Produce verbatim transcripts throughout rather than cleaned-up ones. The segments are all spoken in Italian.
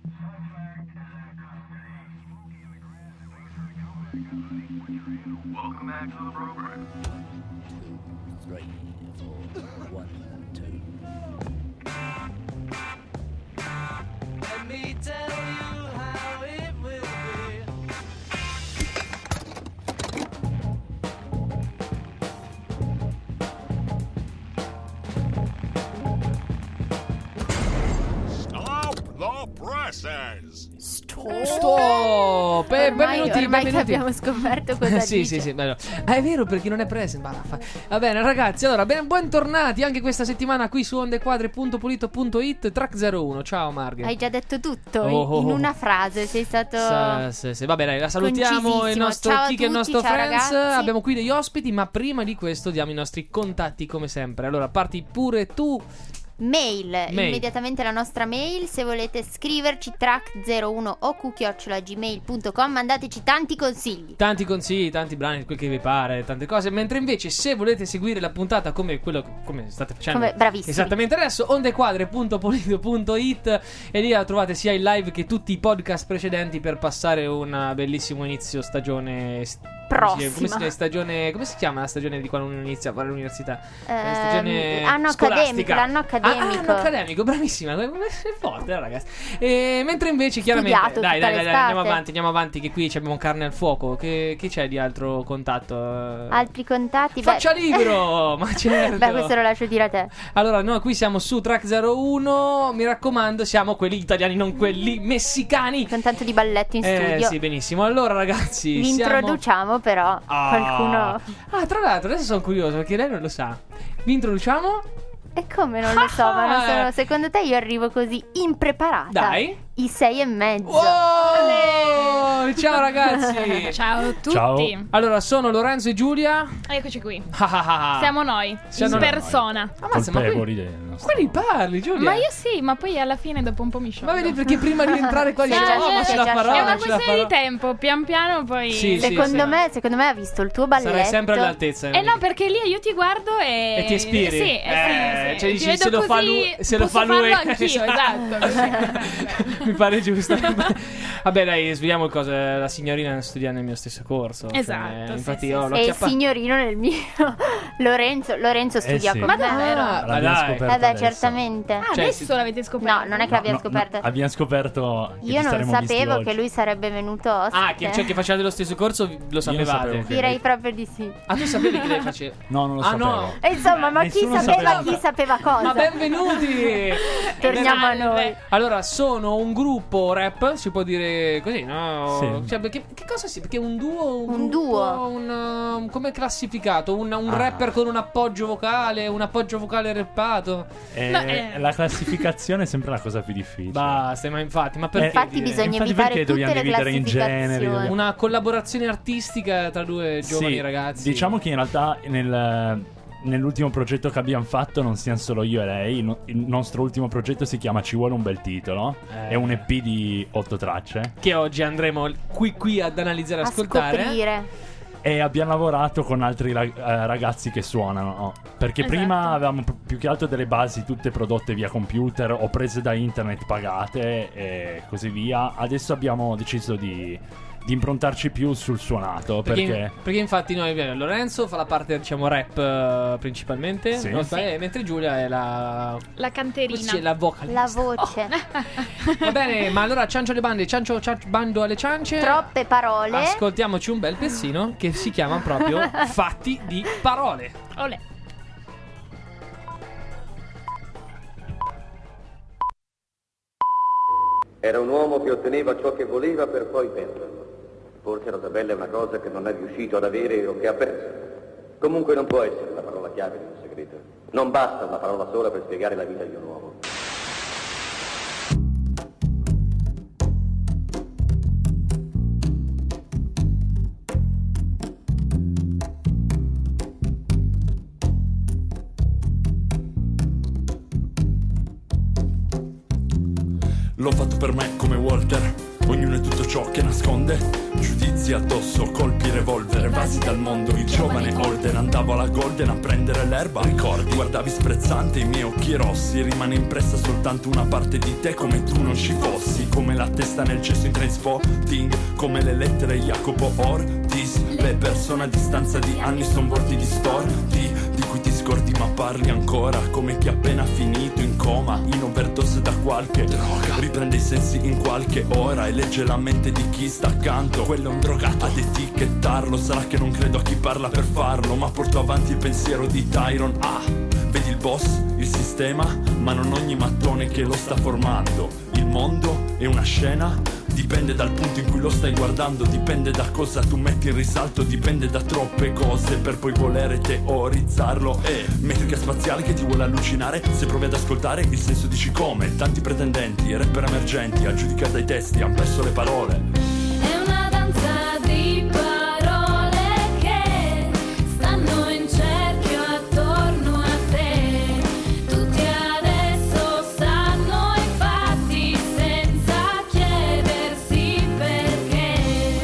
Welcome back to the program. Two, three, four, one, two. Let me tell you how it will be. Stop the presses! Stop! Eh, Ormai, benvenuti, ormai che benvenuti. abbiamo scoperto cosa sì, dice. sì, sì, bello. Ah, è vero, perché non è present. Baraffa. Va bene, ragazzi. Allora, ben, bentornati anche questa settimana qui su ondequadre punto pulito punto it, track zero uno. Ciao, Marghe. Hai già detto tutto Oh, in, oh, in oh. una frase. Sei stato Sa- sì, sì. Va bene, la salutiamo il concisissimo. nostro Ciao a Kike e il tutti, nostro ciao Friends. ragazzi. Abbiamo qui degli ospiti, ma prima di questo diamo i nostri contatti come sempre. Allora, parti pure tu. mail, Mail. immediatamente la nostra mail. Se volete scriverci track zero uno o q chiocciola gmail punto com, mandateci tanti consigli. Tanti consigli, tanti brani, quel che vi pare, tante cose. Mentre invece, se volete seguire la puntata come quello come state facendo, Come bravissimi. esattamente adesso, ondequadre punto pulito punto it, e lì la trovate sia il live che tutti i podcast precedenti per passare un bellissimo inizio stagione. Prossima. Come si chiama stagione? Come si chiama la stagione di quando uno inizia a fare l'università? Ehm, La stagione anno scolastica. accademico, l'anno accademico. Ah, anno accademico, bravissima. È forte, ragazzi. E mentre invece, chiaramente, Studiato dai, tutta dai, dai, dai, l'estate. andiamo avanti, andiamo avanti, che qui abbiamo carne al fuoco. Che, che c'è di altro contatto? Altri contatti? Faccia Beh- libero, ma certo. Beh, questo lo lascio dire a te. Allora, noi qui siamo su Track zero uno. Mi raccomando, siamo quelli italiani, non quelli messicani. Con tanto di balletto in Eh studio. sì, benissimo. Allora, ragazzi, Vi siamo... introduciamo però Ah. qualcuno. Ah, tra l'altro, adesso sono curioso perché lei non lo sa. Vi introduciamo? E come non lo so, ma non sono- secondo te io arrivo così impreparata? Dai. I sei e mezzo. Wow! Ciao ragazzi. Ciao a tutti. Ciao. Allora, sono Lorenzo e Giulia. Eccoci qui. Ah, ah, ah. Siamo noi, Siamo in noi. persona. Ammazza, ma Colpevoli quelli, del nostro... quelli parli, Giulia. Ma io sì, ma poi alla fine dopo un po' mi sciolgo. Ma vedi, perché prima di entrare qua Sì, dicevo, già- oh, ma sì, ce la già farò, È sciolgo. una non ce la questione farò. di tempo, pian piano poi... Sì, sì. Secondo me, secondo me ha visto il tuo balletto. Sarai sempre all'altezza. Eh no, perché lì io ti guardo e... E ti ispiri. Sì, eh, Eh, sì, sì. cioè Ti dici, vedo se lo fa così, lui- se lo posso fa lui- farlo anch'io, esatto. Mi pare giusto. Vabbè, dai, svegliamo il cosa. La signorina studia nel mio stesso corso. Cioè, Esatto, infatti sì, io sì, l'ho E il acchiappa- signorino nel mio. Lorenzo, Lorenzo studia sì. con Ma me. davvero? Ah, ma L'abbiamo dai. scoperto Eh beh, adesso. certamente. Ah, Cioè, adesso sì. l'avete scoperto? No, non è che l'abbiamo scoperto. abbiamo scoperto che Io ci non saremmo visti sapevo oggi. che lui sarebbe venuto ospite. Ah, che, cioè, che facevate lo stesso corso, lo non sapevate. sapevo che- Direi proprio di sì. Ah, tu sapevi che lei faceva? No, non lo Ah, sapevo. no. E insomma, ma chi Nessuno sapeva, sapeva. chi sapeva cosa? Ma benvenuti! Torniamo a Salve. noi. Allora, sono un gruppo rap, si può dire così, no? Sì. Cioè, perché, che cosa si? Perché un duo, un, Un gruppo, duo. un, um, come è classificato? Un, un Ah. rapper con un appoggio vocale, un appoggio vocale rappato. Eh, No, eh. La classificazione è sempre la cosa più difficile. Basta, ma infatti, ma perché? Infatti dire? bisogna Infatti evitare perché tutte dobbiamo le dividere in generi, classificazioni. dobbiamo- Una collaborazione artistica tra due giovani Sì, ragazzi. Diciamo che in realtà nel, nell'ultimo progetto che abbiamo fatto non siamo solo io e lei. Il, no- il nostro ultimo progetto si chiama Ci vuole un bel titolo. Eh. È un E P di otto tracce. Che oggi andremo qui qui ad analizzare e A ascoltare. scoprire. E abbiamo lavorato con altri rag- eh, ragazzi che suonano, no? Perché Esatto. prima avevamo p- più che altro delle basi tutte prodotte via computer o prese da internet pagate e così via. Adesso abbiamo deciso di, di improntarci più sul suonato. Perché, Perché, perché infatti noi eh, Lorenzo fa la parte, diciamo, rap eh, principalmente, Sì. no, Sì. eh, mentre Giulia è la La come si canterina. dice? La vocalista. La voce. Va bene, ma allora ciancio alle bande, ciancio, ciancio bando alle ciance. Troppe parole. Ascoltiamoci un bel pezino che si chiama proprio Fatti di parole. Olè. Era un uomo che otteneva ciò che voleva per poi perderlo. Forse la tabella è una cosa che non è riuscito ad avere o che ha perso. Comunque non può essere la parola chiave di un segreto. Non basta una parola sola per spiegare la vita di un uomo. L'ho fatto per me come Walter, ognuno è tutto ciò che nasconde. Giudizi addosso, colpi revolver, evasi dal mondo. Il giovane Holden, andavo alla Golden a prendere l'erba. Ricordi, guardavi sprezzante i miei occhi rossi. Rimane impressa soltanto una parte di te, come tu non ci fossi. Come la testa nel cesso in Trainspotting, come le lettere Jacopo Ortiz. Le persone a distanza di anni son volti distorti, di cui ti scordi ma parli ancora, come chi ha appena finito in coma, in overdose da qualche droga. Riprende i sensi in qualche ora e legge la mente di chi sta accanto. Quello è un drogato, ad etichettarlo. Sarà che non credo a chi parla per farlo, ma porto avanti il pensiero di Tyron. Ah, vedi il boss, il sistema, ma non ogni mattone che lo sta formando. Il mondo è una scena, dipende dal punto in cui lo stai guardando, dipende da cosa tu metti in risalto, dipende da troppe cose per poi volere teorizzarlo. E metrica spaziale che ti vuole allucinare, se provi ad ascoltare il senso dici come. Tanti pretendenti, rapper emergenti, a giudicare dai testi han perso le parole. È una danza di parole che stanno in cerchio attorno a te. Tutti adesso sanno i fatti senza chiedersi perché.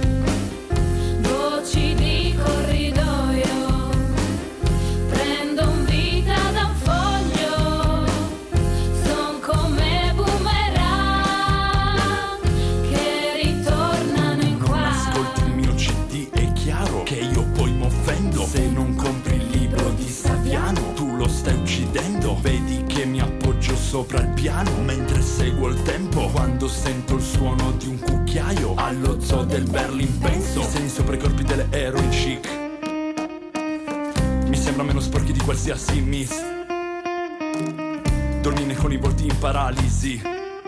Voci di corridoio prendono vita da un foglio, son come boomerang che ritornano in qua. Non ascolti il mio C D, è chiaro che io poi m'offendo se non compri il libro di Saviano. Tu lo stai uccidendo, vedi che mi appoggio sopra il piano mentre seguo il tempo. Quando sento il suono di un cucchiaio, allo zoo del Berlin penso. Disegni sopra i corpi delle heroin chic, mi sembra meno sporchi di qualsiasi miss. Donnine con i volti in paralisi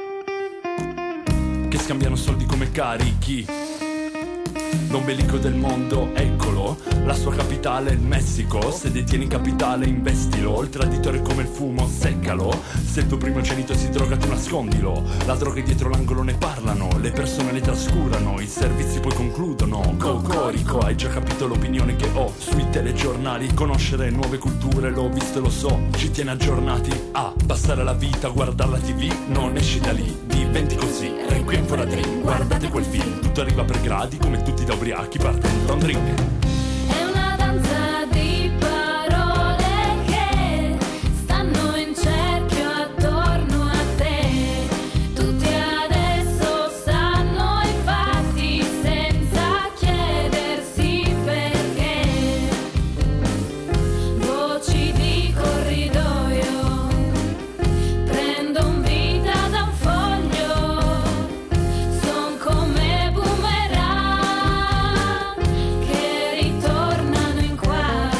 che scambiano soldi come carichi. L'ombelico del mondo, eccolo, la sua capitale è il Messico. Se detieni capitale investilo, il traditore è come il fumo, seccalo. Se il tuo primogenito si droga tu nascondilo. La droga è dietro l'angolo, ne parlano, le persone le trascurano, i servizi poi concludono. Cocorico, hai già capito l'opinione che ho sui telegiornali. Conoscere nuove culture, l'ho visto e lo so, ci tiene aggiornati. A passare la vita a guardare la tv, non esci da lì, diventi così. Requiem for a Dream, guardate quel film, tutto arriva per gradi come tutti da ubriachi partendo da un drink. È una danza di parole che stanno in cerchio attorno a te. Tutti adesso sanno i fatti senza chiedersi perché. Voci di corridoio prendono vita da un foglio, son come boomerang che ritornano in qua.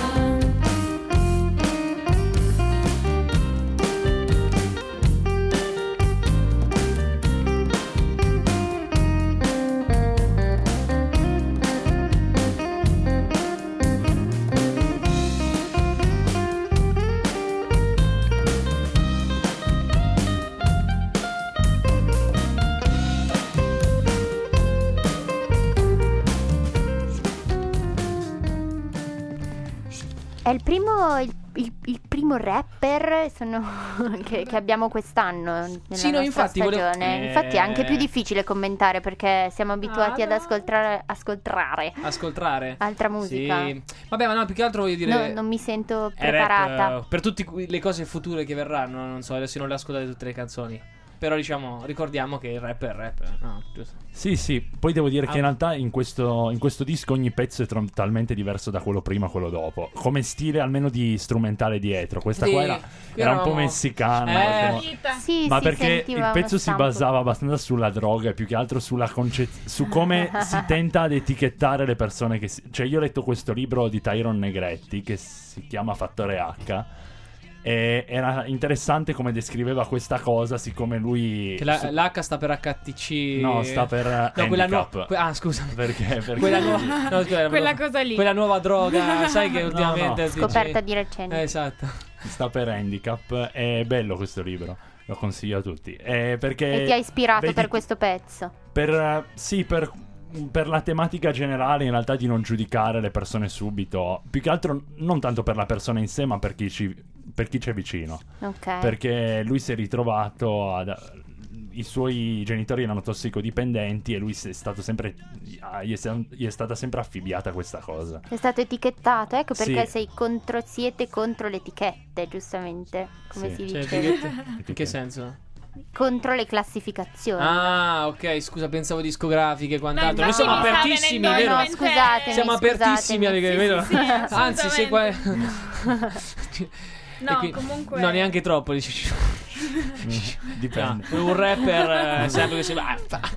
È il primo, il, il- il primo rapper sono- che, che abbiamo quest'anno nella Sì, no, nostra infatti, volevo- stagione. eh. Infatti è anche più difficile commentare perché siamo abituati Ah, ad no. ascoltare, ascoltare Ascoltare. altra musica. Sì. Vabbè, ma no, più che altro voglio dire. No, non mi sento è rap, preparata. eh, per tutte le cose future che verranno, non so, adesso non le ascoltate tutte le canzoni. Però diciamo, ricordiamo che il rap è il rap, no, giusto? Sì, sì, poi devo dire Ah. che in realtà in questo, in questo disco ogni pezzo è totalmente diverso da quello prima e quello dopo. Come stile almeno di strumentale dietro. Questa Sì, qua era, qui era un po' eravamo- messicana. Eh. no? Sì, Ma si perché sentiva il uno pezzo si stampo. basava abbastanza sulla droga e più che altro sulla concez- su come si tenta ad etichettare le persone che si- Cioè io ho letto questo libro di Tyron Negretti che si chiama Fattore H e era interessante come descriveva questa cosa, siccome lui Che la- su- l'H sta per H T C. No, sta per eh, No, quella handicap. nuova. Ah, scusa. Perché? Perché Quella nuova. No, scusa, Quella cosa lì. Quella nuova droga, sai che No, ultimamente. no. si- Scoperta di recente. Eh, esatto. sta per handicap. È bello questo libro, lo consiglio a tutti. Eh, perché E ti ha ispirato vedi- per questo pezzo. Per, eh, sì, per, per la tematica generale, in realtà, di non giudicare le persone subito. Più che altro, non tanto per la persona in sé, ma per chi ci, per chi c'è vicino. Ok. Perché lui si è ritrovato ad- i suoi genitori erano tossicodipendenti e lui è stato sempre ah, gli, è, gli è stata sempre affibbiata questa cosa. È stato etichettato, ecco perché Sì. sei contro, siete contro le etichette, giustamente, come Sì. si Cioè, dice. etichette- in che senso? Contro le classificazioni. Ah, ok, scusa, pensavo discografiche e quant'altro. Noi infatti siamo mi sta apertissimi, venendo in vero? No, mente- scusatemi, Siamo scusatemi. apertissimi, alle- vero? sì, Anzi, se qua... No, E qui- comunque- No, neanche troppo. dici- Dipende. No, un rapper eh, sempre che si va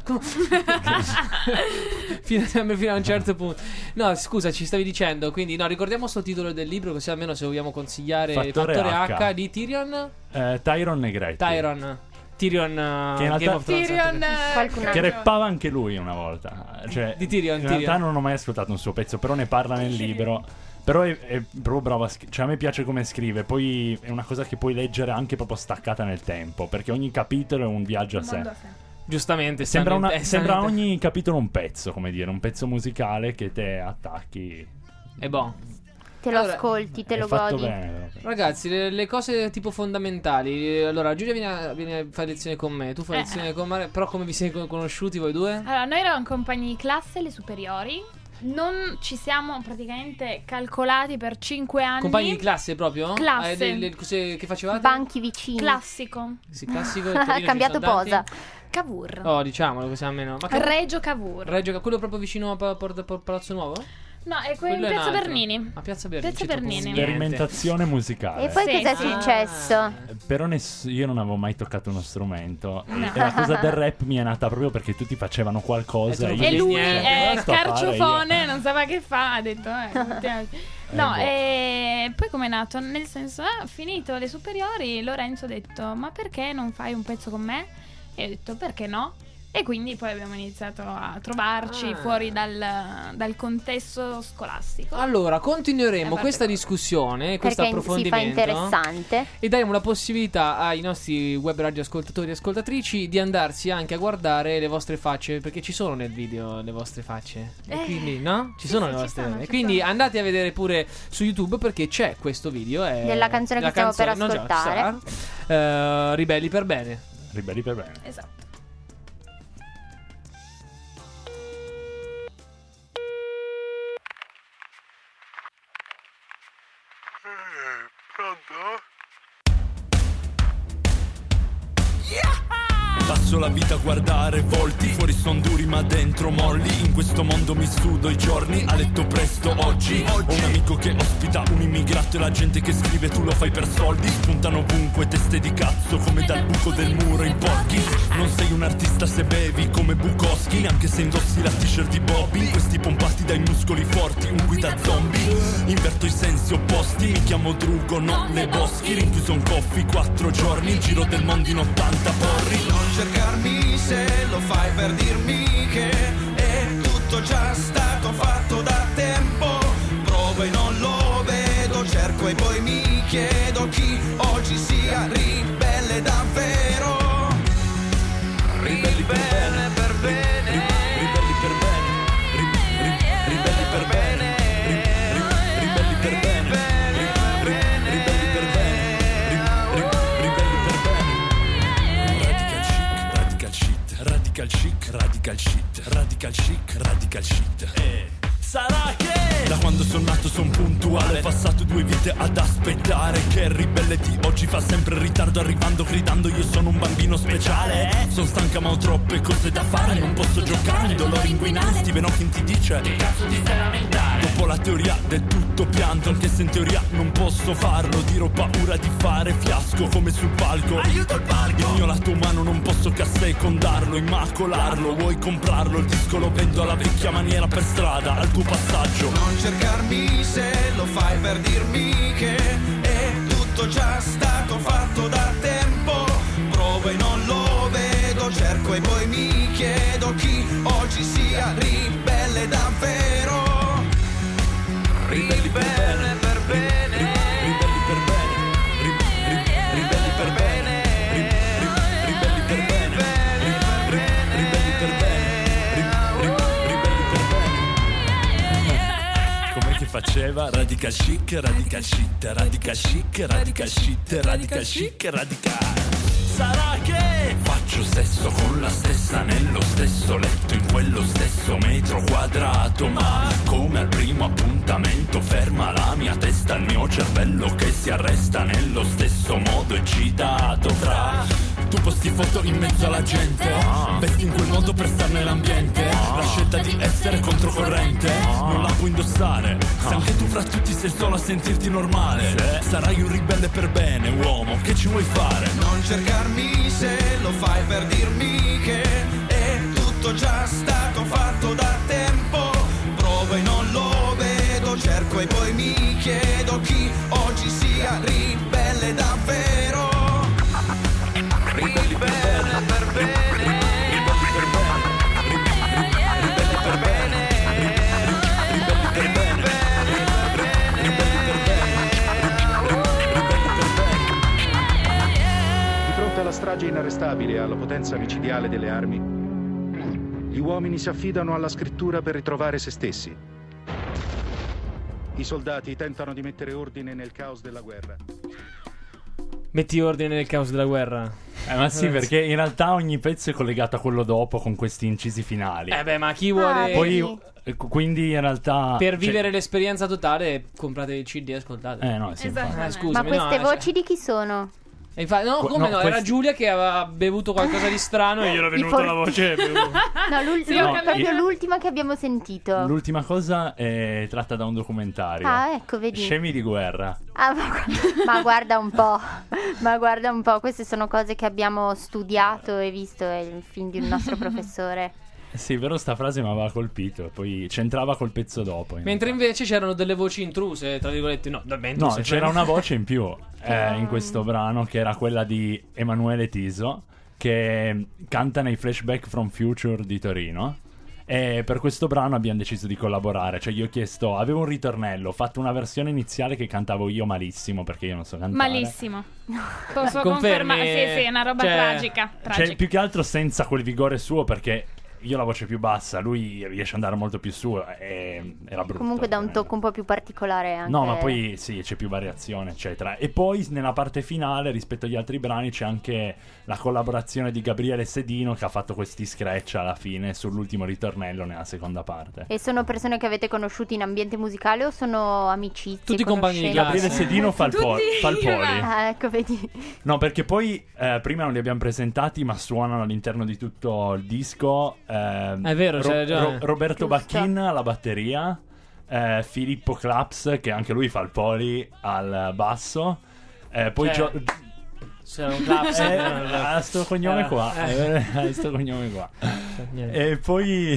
fino, sempre fino a un certo punto. No, scusa, ci stavi dicendo. Quindi, no, ricordiamo sto titolo del libro, così almeno se vogliamo consigliare Fattore Fattore H, H. di Tyrion. Eh, Tyron Negretti. Tyron. Tyrion, uh, Che in realtà- Game of Thrones. Tyrion, eh, Qualcun Che altro. rappava anche lui una volta. Cioè, Di Tyrion, in realtà Tyrion. non ho mai ascoltato un suo pezzo, però ne parla nel libro. Però è, è proprio bravo a scri- cioè a me piace come scrive. Poi è una cosa che puoi leggere anche proprio staccata nel tempo, perché ogni capitolo è un viaggio a sé. mondo a sé. Giustamente, Sembra, una- stanno- sembra stanno- ogni capitolo un pezzo, come dire, un pezzo musicale che te attacchi. È buono. Te lo Allora, ascolti, te È lo fatto godi. bene. proprio. Ragazzi, le, le cose tipo fondamentali. Allora, Giulia viene a, viene a fare lezione con me. Tu fai Eh. lezione con me. Però come vi siete conosciuti voi due? Allora, noi eravamo compagni di classe alle superiori. Non ci siamo praticamente calcolati per cinque anni. Compagni di classe proprio? Classe. Ah, le- le cose che facevate? Banchi vicini. Classico. Sì, classico. Ha Torino, cambiato Saldanti. posa. Cavour. Oh, diciamolo così almeno. Ma che... Reggio Cavour. Reggio, quello proprio vicino a Pa- Por- Por- Palazzo Nuovo? No, è quello in Quello è un Piazza altro. Bernini. A Piazza Bernini. Piazza c'è proprio Bernini. niente. Sperimentazione musicale. E poi Sì. cos'è Ah. successo? Però ness- io non avevo mai toccato uno strumento. E- No. E la cosa del rap mi è nata proprio perché tutti facevano qualcosa. E tu io E non dicevo, lui niente, "Cosa è sto a fare io?" carciofone, non sapeva che fa, ha detto eh, mettiamoci. No, boh. e poi com'è nato? Nel senso, ah, finito le superiori, Lorenzo ha detto "Ma perché non fai un pezzo con me?" E ho detto "Perché no?" E quindi poi abbiamo iniziato a trovarci Ah. fuori dal, dal contesto scolastico. Allora, continueremo Eh, parte questa cosa. discussione, questo Perché si fa approfondimento. interessante. E daremo la possibilità ai nostri web radio ascoltatori e ascoltatrici di andarsi anche a guardare le vostre facce, perché ci sono nel video le vostre facce. E Eh, quindi, no? Ci sì, sono sì, le ci vostre. sono, e ci quindi sono. andate a vedere pure su YouTube perché c'è questo video. È Della canzone che stiamo per non già, ci ascoltare. sarà. Eh, Ribelli per bene. Ribelli per bene. Esatto. Pronto? Passo la vita a guardare volti, fuori son duri ma dentro molli. In questo mondo mi sudo i giorni, a letto presto oggi. Ho un amico che ospita un immigrato e la gente che scrive tu lo fai per soldi. Spuntano ovunque teste di cazzo come dal buco del muro in porchi. Non sei un artista se bevi come Bukowski, neanche se indossi la t-shirt di Bobby. Questi pompati dai muscoli forti, un guida zombie. Inverto i sensi opposti, mi chiamo Drugo, no le boschi. Rinchiuso un coffee quattro giorni, il giro del mondo in ottanta porri. Non cercarmi se lo fai per dirmi che è tutto già stato fatto da tempo. Provo e non lo vedo, cerco e poi mi chiedo chi oggi sia ribelle davvero. Ribelli per bene, Ribelli per bene, Ri- ri- ribelli per bene, Ri- ri- ribelli per bene, Ri- ri- ribelli per bene, Ri- ri- ribelli per bene. Radical chic, radical chic, radical chic, radical chic, radical chic, radical chic. E sarà che da quando sono nato son puntuale, passato due vite ad aspettare che il ribelle di oggi fa sempre in ritardo, arrivando gridando io sono un bambino speciale. Sono stanca ma ho troppe cose da fare, non posso giocare, dolori inguinali. Stephen Hawking ti dice che cazzo ti stai a lamentare? Dopo la teoria del tutto pianto, anche se in teoria non posso farlo. Dirò paura di fare fiasco come sul palco. Aiuto il palco! Il mio lato umano non posso che assecondarlo, immacolarlo. Vuoi comprarlo? Il disco lo vendo alla vecchia maniera per strada, al tuo passaggio. non cercarmi se lo fai per dirmi che è tutto già stato fatto da tempo. Provo e non lo vedo, cerco e poi mi chiedo chi oggi sia ribelle davvero. Ribelli per bene, per bene, Ribelli per bene, Ri- ri- ribelli per bene, Ri- ri- ribelli per bene, Ri- ri- ribelli per bene, Ri- ri- ribelli per bene. Com'è che faceva? Radical chic, radical shit, radical chic, radical shit, radical chic, radical. Sarà che faccio sesso eccitato, ma come al primo appuntamento ferma la mia testa, il mio cervello che si arresta nello stesso modo eccitato. Tra tu posti foto in mezzo alla gente, vesti in quel modo per star nell'ambiente, la scelta di essere controcorrente non la puoi indossare, se anche tu fra tutti sei solo a sentirti normale. Sarai un ribelle per bene, uomo, che ci vuoi fare? Non cercarmi se lo fai per dirmi che è tutto già stato fatto da tempo. Provo e non lo vedo, cerco e poi mi chiedo chi oggi sia ribelle davvero. Ribelle per bene, ribelli per bene, ribelli per bene, ribelli per bene, ribelli per bene. Di fronte alla strage inarrestabile e alla potenza micidiale delle armi, gli uomini si affidano alla scrittura per ritrovare se stessi. I soldati tentano di mettere ordine nel caos della guerra. Metti ordine nel caos della guerra. Eh, ma sì, perché in realtà ogni pezzo è collegato a quello dopo con questi incisi finali. Eh beh, ma chi vuole... Ah, Poi, eh, quindi in realtà... Per cioè- vivere l'esperienza totale, comprate il C D e ascoltate. Eh no, sì, infatti. Eh, Ma scusami, queste no, voci cioè- di chi sono? E infatti, no, Que- come no, no? Era questi- Giulia che aveva bevuto qualcosa di strano e glielo è I venuta for- la voce. No, l'ul- Sì, ho l'ul- capito. proprio l'ultima che abbiamo sentito. L'ultima cosa è tratta da un documentario. Ah, ecco, vedi. Scemi di guerra. Ah, ma, ma guarda un po', ma guarda un po', queste sono cose che abbiamo studiato e visto, è il film di un nostro professore. Sì, però sta frase mi aveva colpito. Poi c'entrava col pezzo dopo. in Mentre realtà. invece c'erano delle voci intruse, tra virgolette, no, da No, intruse, c'era cioè- una voce in più eh, in questo brano, che era quella di Emanuele Tiso, che canta nei Flashback from Future di Torino. E per questo brano abbiamo deciso di collaborare. Cioè io ho chiesto, avevo un ritornello, ho fatto una versione iniziale che cantavo io malissimo, perché io non so cantare. Malissimo. Posso Confermi? confermare? Sì, sì, è una roba Cioè- tragica. tragica. Cioè, più che altro senza quel vigore suo, perché io ho la voce più bassa, lui riesce ad andare molto più su, e era brutto. Comunque dà un eh. tocco un po' più particolare anche. No, ma poi sì, c'è più variazione, eccetera. E poi nella parte finale, rispetto agli altri brani, c'è anche la collaborazione di Gabriele Sedino, che ha fatto questi scratch alla fine sull'ultimo ritornello nella seconda parte. E sono persone che avete conosciuto in ambiente musicale o sono amicizie? Tutti compagni di conoscenze? classe. Gabriele Sedino fa il, po- Tutti, fa il poli. ma- Ah, ecco, vedi. No, perché poi eh, prima non li abbiamo presentati, ma suonano all'interno di tutto il disco. eh, È vero, c'hai ragione. Roberto Giusto. Bacchin alla batteria, eh, Filippo Claps, che anche lui fa il poli, al basso. Eh, poi Cioè, Gio- C'era un claps. eh, eh, ha sto cognome eh, qua. eh. eh, sto cognome qua. niente. E poi,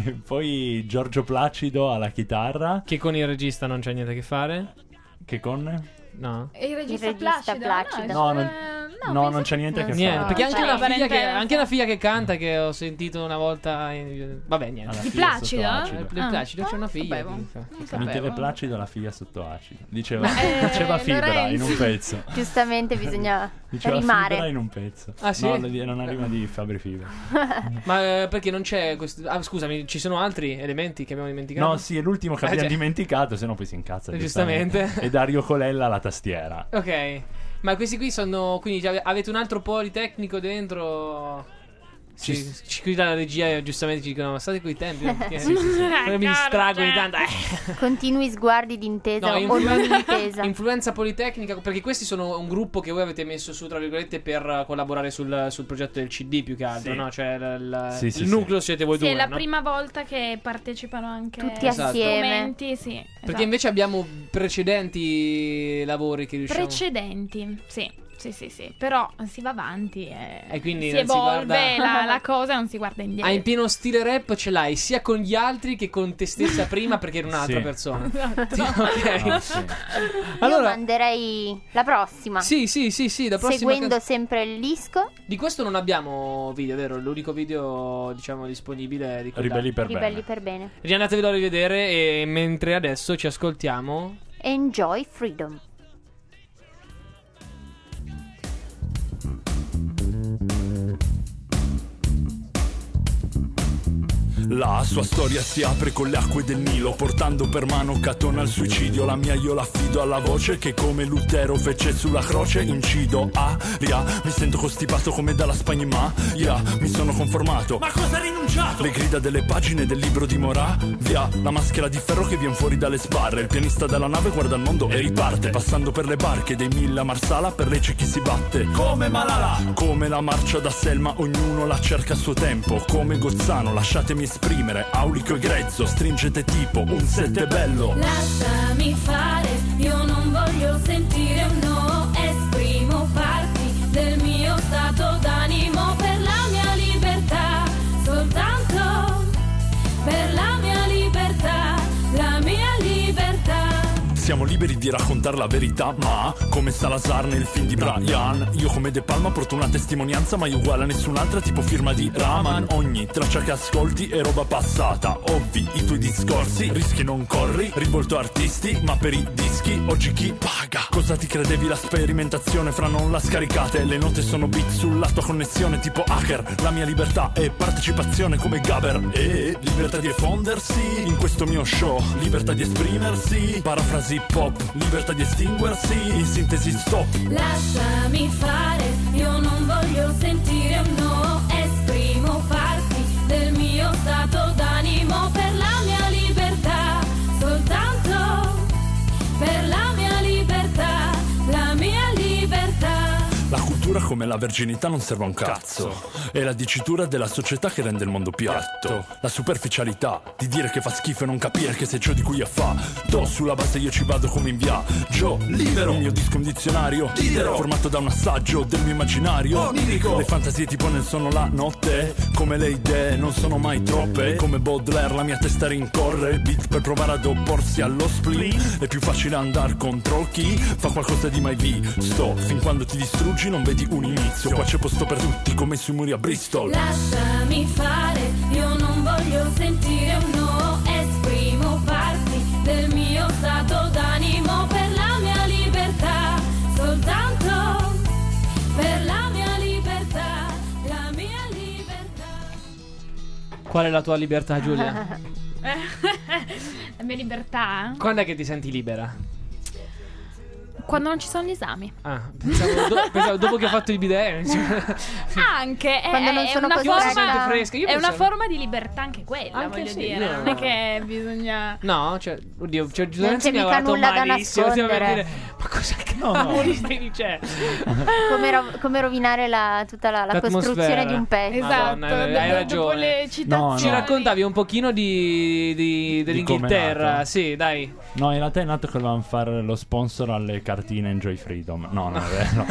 poi Giorgio Placido alla chitarra. Che con il regista non c'è niente a che fare. Che con? No. E il regista, Il regista Placido? Placido. No, No, non- eh, No, penso- non c'è niente a che Non Niente, so, fare. perché anche cioè, una, figlia che, parentela. anche una figlia che canta che ho sentito una volta in- vabbè niente. Alla Di figlia Placido? sotto Eh, acido. del Ah. Placido c'è una figlia Sapevo. che fa- che Non canta. sapevo. Michele Placido la figlia sotto acido. Diceva, Eh, diceva fibra Lorenzo. in un pezzo. Giustamente bisogna Diceva fibra rimare. in un pezzo. Ah, sì? No, non arriva di Fabri Fibra. Ma eh, perché non c'è questo... Ah, scusami, ci sono altri elementi che abbiamo dimenticato? No, sì, è l'ultimo che Eh, abbiamo cioè- dimenticato, se no poi si incazza. Giustamente. E Dario Colella alla tastiera. Ok. Ma questi qui sono... Quindi già avete un altro politecnico dentro... Ci, Ci- ci qui dalla regia giustamente ci dicono ma state coi tempi no? Perché Sì, sì, sì. Poi mi Chiaro, distrago ogni cioè. tanto eh. Continui sguardi d'intesa No, o influ- non d'intesa. influenza politecnica, perché questi sono un gruppo che voi avete messo su, tra virgolette, per collaborare sul, sul progetto del C D più che altro, Sì. no? Cioè il, il- Sì, sì, il sì. nucleo siete voi Sì, due, è la no? prima volta che partecipano anche Tutti Esatto. assieme. strumenti, sì. Perché esatto. invece abbiamo precedenti lavori che riusciamo... Precedenti, sì. Sì, sì, sì, però si va avanti e, E quindi si non si evolve guarda- la, la cosa, non si guarda indietro. Ah, in pieno stile rap ce l'hai sia con gli altri che con te stessa prima perché eri un'altra Sì. persona. Esatto. Ok. Ah, sì. Io Allora, manderei la prossima. sì, sì, sì, sì, la prossima Seguendo canz- sempre il disco. Di questo non abbiamo video, vero? L'unico video, diciamo, disponibile è di quella- Ribelli per Ribelli bene. per bene. Riandatevelo a rivedere e mentre adesso ci ascoltiamo. Enjoy Freedom. La sua storia si apre con le acque del Nilo, portando per mano Catone al suicidio. La mia io l'affido alla voce che come Lutero fece sulla croce. Incido aria, mi sento costipato come dalla Spagna, ma yeah, mi sono conformato. Ma cosa hai rinunciato? Le grida delle pagine del libro di Moravia, la maschera di ferro che vien fuori dalle sbarre. Il pianista della nave guarda il mondo e riparte, passando per le barche dei mille a Marsala, per legge chi si batte come Malala. Come la marcia da Selma, ognuno la cerca a suo tempo. Come Gozzano, lasciatemi esprimere, aulico e grezzo, stringete tipo un sette bello. Lasciami fare, io non voglio sentire un no, esprimo parti del mio stato d'animo per la mia libertà, soltanto per la mia libertà, la mia libertà. Siamo liberi di raccontare la verità, ma come Salazar nel film di Brian, io come De Palma porto una testimonianza mai uguale a nessun'altra, tipo firma di Raman. Ogni traccia che ascolti è roba passata, ovvi i tuoi discorsi, rischi non corri, rivolto artisti, ma per i dischi oggi chi paga? Cosa ti credevi la sperimentazione fra non la scaricate? Le note sono beat sulla tua connessione tipo hacker. La mia libertà è partecipazione come Gaber, e libertà di effondersi in questo mio show, libertà di esprimersi, parafrasi pop, libertà di estinguersi, in sintesi stop. Lasciami fare, io non voglio sentire un no, esprimo parti del mio stato d'animo per la mia libertà, soltanto per la mia libertà, la mia libertà. La cultura come la verginità non serve a un cazzo. È la dicitura della società che rende il mondo piatto. La superficialità di dire che fa schifo e non capire che sei ciò di cui è fatto. Sulla base io ci vado come in viaggio libero. Il mio disco è un dizionario libero, formato da un assaggio del mio immaginario onirico. Le fantasie tipo nel sonno la notte, come le idee non sono mai troppe. Come Baudelaire la mia testa rincorre beat per provare ad opporsi allo spleen. È più facile andare contro chi fa qualcosa di mai visto. Fin quando ti distruggi non vedi un inizio. Qua c'è posto per tutti come sui muri a Bristol. Lasciami fare, io non voglio sentire un no, esprimo parti del mio stato d'animo per la mia libertà, soltanto per la mia libertà, la mia libertà. Qual è la tua libertà, Giulia? La mia libertà? Quando è che ti senti libera? Quando non ci sono gli esami. Ah, pensavo, do- pensavo dopo che ho fatto il bidet. Anche è, Quando non è sono una così forma, fresca. Io è una pensavo- forma di libertà anche quella, Anche voglio sì, dire. io- Non è che bisogna. No, cioè, oddio, cioè, Non Giuliano c'è mi ha mica guardato nulla da malissimo. Stiamo per nascondere. dire, ma cosa No, no. cavolo stai dicendo? Come, ro- come rovinare la, tutta la, la L'atmosfera. costruzione di un pezzo. Esatto, Madonna, hai- dopo- hai ragione. dopo le citazioni. Ci raccontavi un pochino di, di- dell'Inghilterra. nato. Sì, dai. No, in realtà è nato che volevamo fare lo sponsor alle cartine Enjoy Freedom. No, non è vero.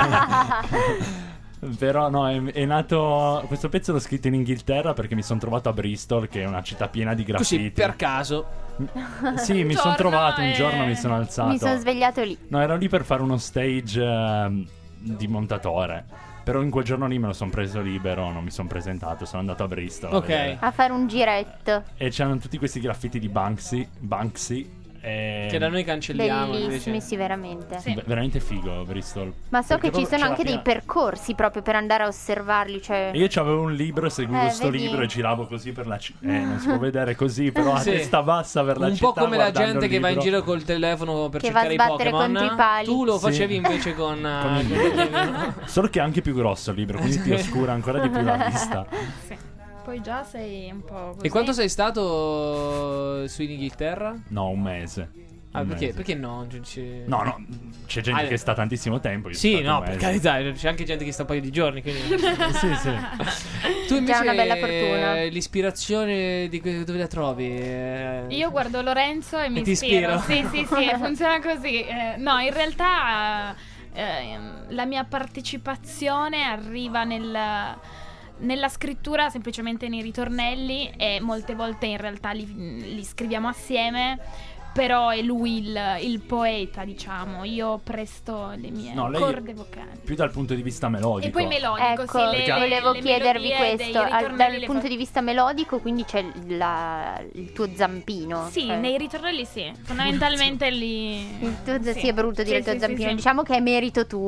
Però no, è, è nato. Questo pezzo l'ho scritto in Inghilterra perché mi sono trovato a Bristol, che è una città piena di graffiti. Così, per caso. Sì, mi Un sono giorno trovato un e- giorno, mi sono alzato. Mi sono svegliato lì. No, ero lì per fare uno stage ehm, di montatore. Però in quel giorno lì me lo sono preso libero, non mi sono presentato, sono andato a Bristol. a Ok. vedere. A fare un giretto. E c'erano tutti questi graffiti di Banksy. Banksy. E... Che da noi cancelliamo Bellissimi, invece. sì, veramente. Sì. Ve- veramente figo Bristol. Ma so Perché che ci proprio sono c'era anche dei piena- percorsi proprio per andare a osservarli. Cioè... E io c'avevo un libro, seguivo Eh, sto vedi? libro e giravo così per la città. Eh, non si può vedere così, però a Sì. testa bassa per la Un città. po' come la guardando gente il che va in libro. giro col telefono per Che va a cercare i sbattere Pokémon. contro i pali. Tu lo Sì. facevi invece con, Con eh, il- con- Solo che è anche più grosso il libro, quindi ti oscura ancora di più la vista. Sì. Poi già sei un po' così. E quanto sei stato su in Inghilterra? No, un mese. Ah, Un perché, mese. perché no? Cioè, c'è- No, no, c'è gente Ah, che sta tantissimo tempo. io Sì, sono stato no, un per mese. carità, c'è anche gente che sta un paio di giorni. Quindi... Sì, sì. Tu invece Già una bella fortuna. eh, l'ispirazione di que- dove la trovi? Eh, Io guardo Lorenzo e mi E ti ispiro. ispiro. Sì, sì, sì, funziona così. Eh, no, in realtà eh, la mia partecipazione arriva nel, nella scrittura, semplicemente nei ritornelli, e molte volte in realtà li, li scriviamo assieme. Però è lui il, il poeta, diciamo. Io presto le mie No, lei- corde vocali. Più dal punto di vista melodico. E poi melodico, Ecco, sì, le- Perché- volevo le chiedervi melodie dei questo. Al- ritornelli dal le punto fa- di vista melodico, quindi c'è la- il tuo zampino. Sì, cioè- nei ritornelli sì. Fondamentalmente lì. Il tuo, sì. Sì. è brutto dire Sì, il tuo sì, zampino. sì, sì. Diciamo che è merito tuo.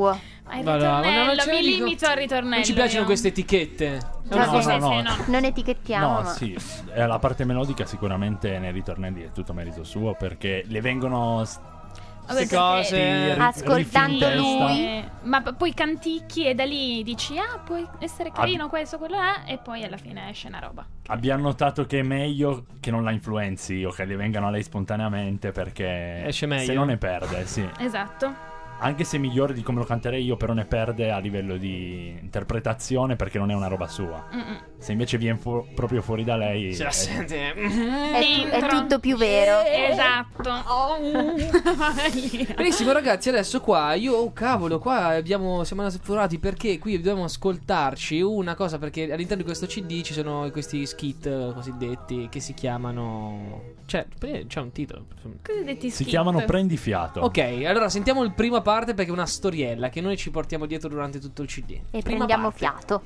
Al Madonna, ritornello, ma non c'è mi dico- limito al ritornello. Non ci piacciono io. queste etichette. È una No, cosa- no, no. Non etichettiamo, No, ma sì, eh, la parte melodica sicuramente nei ritornelli è tutto merito suo, perché le vengono s- Vabbè, Queste perché- cose. ri- ascoltando rifin testa. lui. Eh, ma p- poi canticchi e da lì dici ah può essere carino questo, quello è, e poi alla fine esce una roba. Abbiamo notato che è meglio che non la influenzi o che le vengano a lei spontaneamente, perché Esce meglio. se no ne perde, sì. Esatto. Anche se migliore di come lo canterei io, però ne perde a livello di interpretazione, perché non è una roba sua. Mm-mm. Se invece viene fu- proprio fuori da lei, Se la è- sente. È, tu- è Dentro. tutto più vero. Esatto. Benissimo ragazzi, adesso qua io, oh cavolo, qua abbiamo, siamo assicurati perché qui dobbiamo ascoltarci una cosa, perché all'interno di questo C D ci sono questi skit eh, cosiddetti che si chiamano, cioè c'è un titolo. Cosiddetti si skit. chiamano Prendi Fiato. Ok, allora sentiamo il prima parte perché è una storiella che noi ci portiamo dietro durante tutto il C D. E Prima prendiamo parte. fiato.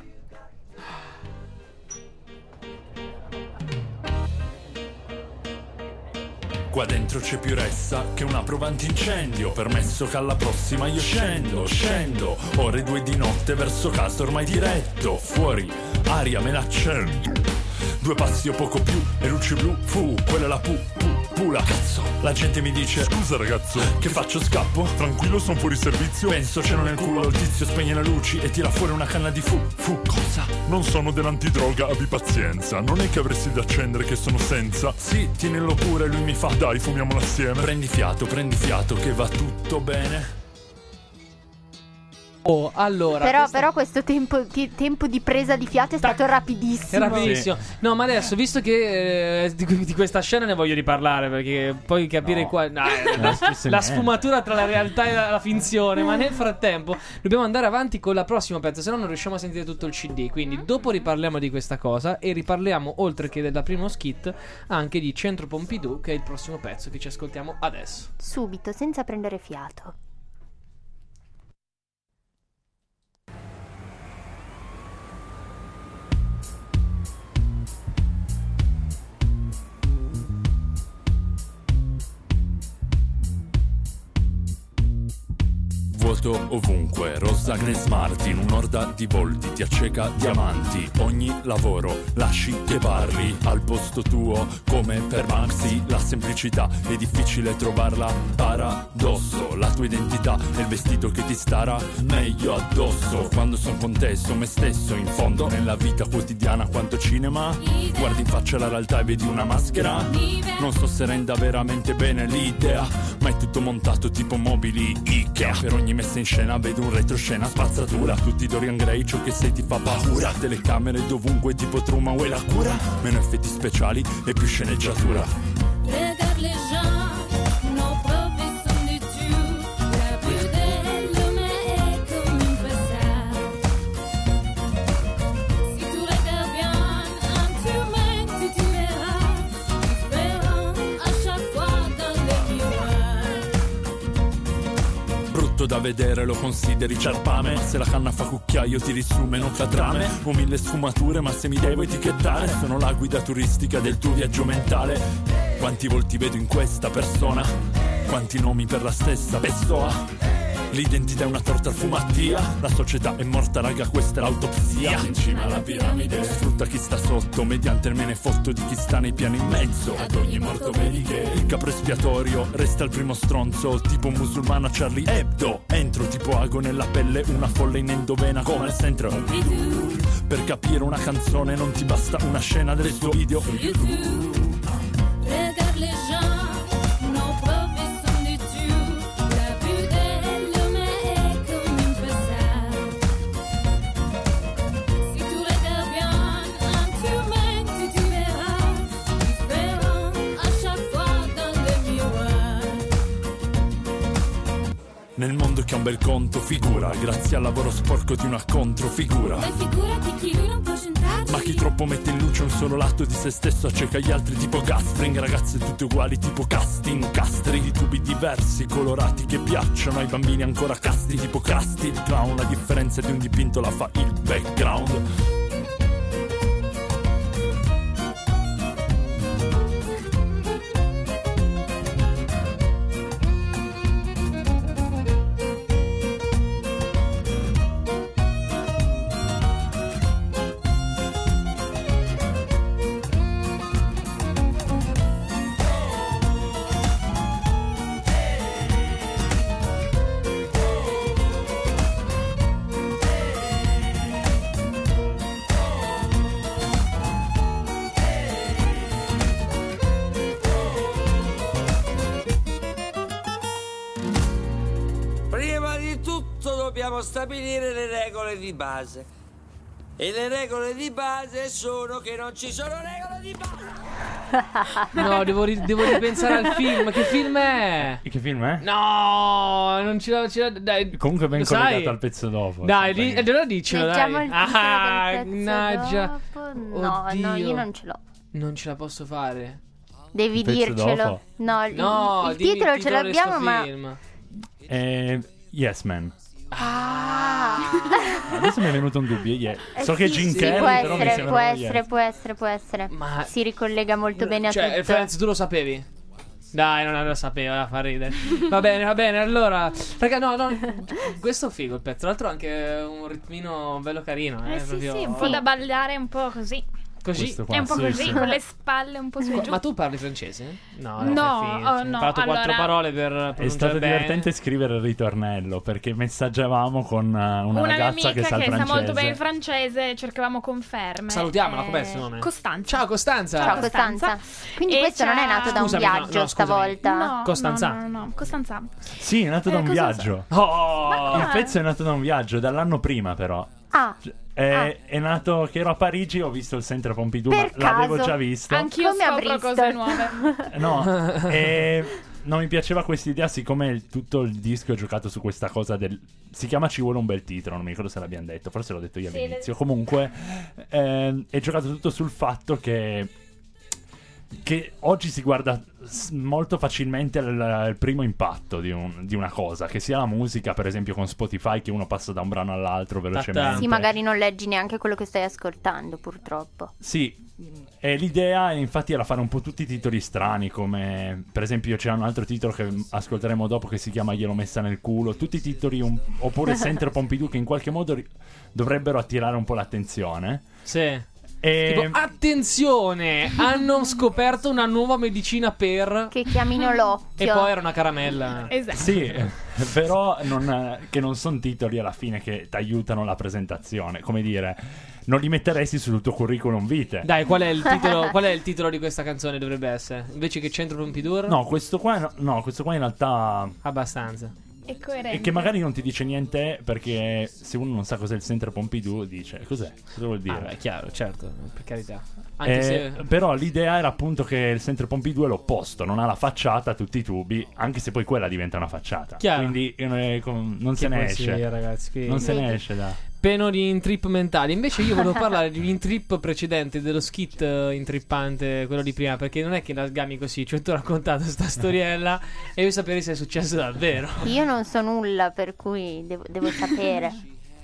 Qua dentro c'è più ressa che una prova antincendio. Permesso che alla prossima io scendo, scendo. Ore due di notte verso casa ormai diretto. Fuori, aria me la accendo. Due passi o poco più e luce blu, fu, quella è la pu, pu, pula. Cazzo, la gente mi dice scusa ragazzo, che faccio, scappo? Tranquillo, son fuori servizio. Penso c'è nel culo, il tizio spegne le luci e tira fuori una canna di fu, fu. Cosa? Non sono dell'antidroga, abbi pazienza. Non è che avresti da accendere che sono senza. Sì, tienilo pure, lui mi fa dai, fumiamolo assieme. Prendi fiato, prendi fiato che va tutto bene. Oh, allora Però, questa- però questo tempo, ti- tempo di presa di fiato è stato rapidissimo. È rapidissimo. No, ma adesso, visto che eh, di, di questa scena ne voglio riparlare, perché poi capire No. qua no, eh, Non la, è successo la niente. sfumatura tra la realtà e la, la finzione. Ma nel frattempo dobbiamo andare avanti con la prossima pezzo, se no non riusciamo a sentire tutto il C D. Quindi dopo riparliamo di questa cosa e riparliamo, oltre che della primo skit, anche di Centro Pompidou, che è il prossimo pezzo che ci ascoltiamo adesso. Subito, senza prendere fiato. Vuoto ovunque, rosa Grace Martin, un'orda di volti, ti acceca diamanti. Ogni lavoro lasci che parli al posto tuo, come per Banksy. La semplicità è difficile trovarla, paradosso. La tua identità è il vestito che ti starà meglio addosso. Quando son con te, son me stesso. In fondo, nella vita quotidiana quanto cinema. Guardi in faccia la realtà e vedi una maschera. Non so se renda veramente bene l'idea, ma è tutto montato tipo mobili Ikea. Per ogni messa in scena vedo un retroscena spazzatura. Tutti Dorian Gray, ciò che sei ti fa paura. Telecamere dovunque tipo Truman, vuoi la cura? Meno effetti speciali e più sceneggiatura. Regarde les gens, nos profs sont du tout. La plus belle l'homme est comme une façade. Si tu regardes bien, un humain, tu te verras différent à chaque fois dans le miroir. Brutto da vedere, lo consideri ciarpame. Ma se la canna fa cucchiaio ti risume, non cadrame. Ho mille sfumature, ma se mi devo etichettare, sono la guida turistica del tuo viaggio mentale. Quanti volti vedo in questa persona, quanti nomi per la stessa pessoa. L'identità è una torta al fumattia. La società è morta, raga, questa è l'autopsia. In cima alla piramide sfrutta chi sta sotto, mediante il me ne fotto di chi sta nei piani in mezzo. Ad ogni morto vedi che il capro espiatorio resta il primo stronzo, tipo musulmana Charlie Hebdo. Entro tipo ago nella pelle, una folle in endovena come al centro. Per capire una canzone non ti basta una scena del suo video. Regarde les gens, nos profs sont du tout. La plus belle l'homme est comme une façade. Si tu regardes bien, un humain, tu te verras différent à chaque fois dans le miroir. Nel mondo che ha un bel conto figura, grazie al lavoro sporco di una controfigura. Ma figurati chi lui non può centrarsi. Ma chi troppo mette in luce un solo lato di se stesso acceca gli altri tipo Gastring. Ragazze tutte uguali tipo casting, castri di tubi diversi, colorati che piacciono ai bambini ancora casti tipo Krusty il clown. La differenza di un dipinto la fa il background. dobbiamo stabilire le regole di base. E le regole di base sono che non ci sono regole di base. No, devo, ri- devo ripensare al film. Che film è? Che film è? No, non ce l'ho. Ce l'ho dai, Comunque ben lo collegato sai? al pezzo dopo. Dai, di, allora dicelo, Leggiamo dai. il titolo Ah, del pezzo mannaggia. dopo. No, Oddio. no, io non ce l'ho. Non ce la posso fare. Devi Il pezzo dircelo. dopo? No, il, No, il dimmi titolo il ce titolo di sto l'abbiamo, ma film. Eh, Yes Man. ah. Adesso mi è venuto un dubbio. Yeah. Eh So che sì, Jim sì, Carrey, può però mi essere, sembra può proprio essere, Yes. può essere, può essere. Ma- si ricollega molto bene a Cioè, tutto. Ferenz, tu lo sapevi? Dai, non lo sapeva, fa ridere. Va bene, va bene, allora. Raga, no, no. Questo è figo il pezzo. Tra l'altro anche un ritmino bello carino. Eh, Eh sì, proprio... sì, un po' da ballare, un po' così. Così. Questo qua, È un po' sì, così, sì. con le spalle un po' su e giù. Ma tu parli francese? No, No, è finto. oh, Ho no, imparato quattro allora- parole per È pronunciare stato bene. divertente scrivere il ritornello perché messaggiavamo con uh, una, Una mia ragazza amica che sa il che sa francese. molto bene il francese, cercavamo conferme. Salutiamola, Eh, com'è il suo nome? Costanza. Ciao Costanza. Ciao Costanza. Quindi E questo non è c'ha- nato da Scusami, un no, viaggio no, scusami. stavolta. No, Costanza. No, no, no, no. Costanza. Sì, è nato Eh, da un cosa viaggio. Oh, Il pezzo è nato da un viaggio, dall'anno prima però. Ah, È, Ah. è nato che ero a Parigi, ho visto il Centre Pompidou, Per ma l'avevo caso. già visto. Anch'io Come a scopro Bristol. cose nuove. No, e non mi piaceva questa idea, siccome il- tutto il disco è giocato su questa cosa del... Si chiama Ci vuole un bel titolo, non mi ricordo se l'abbiamo detto, forse l'ho detto io Sì, all'inizio. Comunque ehm, è giocato tutto sul fatto che... che oggi si guarda s- molto facilmente il, il primo impatto di, un- di una cosa, che sia la musica, per esempio con Spotify, che uno passa da un brano all'altro velocemente. sì, magari non leggi neanche quello che stai ascoltando, purtroppo. Sì, e l'idea infatti era fare un po' tutti i titoli strani, come per esempio c'è un altro titolo che ascolteremo dopo che si chiama Gliel'ho messa nel culo, tutti i titoli un- oppure Centre Pompidou che in qualche modo ri- dovrebbero attirare un po' l'attenzione. sì. E... Tipo, attenzione, hanno scoperto una nuova medicina per... Che chiamino l'occhio. E poi era una caramella. Esatto. Sì, eh, però non, che non sono titoli alla fine che ti aiutano la presentazione, come dire, non li metteresti sul tuo curriculum vitae. Dai, qual è il titolo, qual è il titolo di questa canzone? Dovrebbe essere invece che Centro Pompidou? No, questo qua, no, no, questo qua in realtà... Abbastanza. È coerente. E che magari non ti dice niente, perché se uno non sa cos'è il Centre Pompidou dice cos'è, cosa vuol dire? Ah, beh, chiaro, certo, per carità. Anche Eh, se... Però l'idea era appunto che il Centre Pompidou è l'opposto, non ha la facciata, tutti i tubi, anche se poi quella diventa una facciata. Chiaro. Quindi eh, con- non Che se ne consigli, esce. ragazzi, qui- Non se ne Vedi. esce da... Pieno di intrip mentali. Invece io volevo parlare di un intrip precedente, dello skit eh, intrippante, quello di prima, perché non è che la sgami così. Cioè tu hai raccontato sta storiella e io sapere se è successo davvero. Io non so nulla, per cui devo, devo sapere.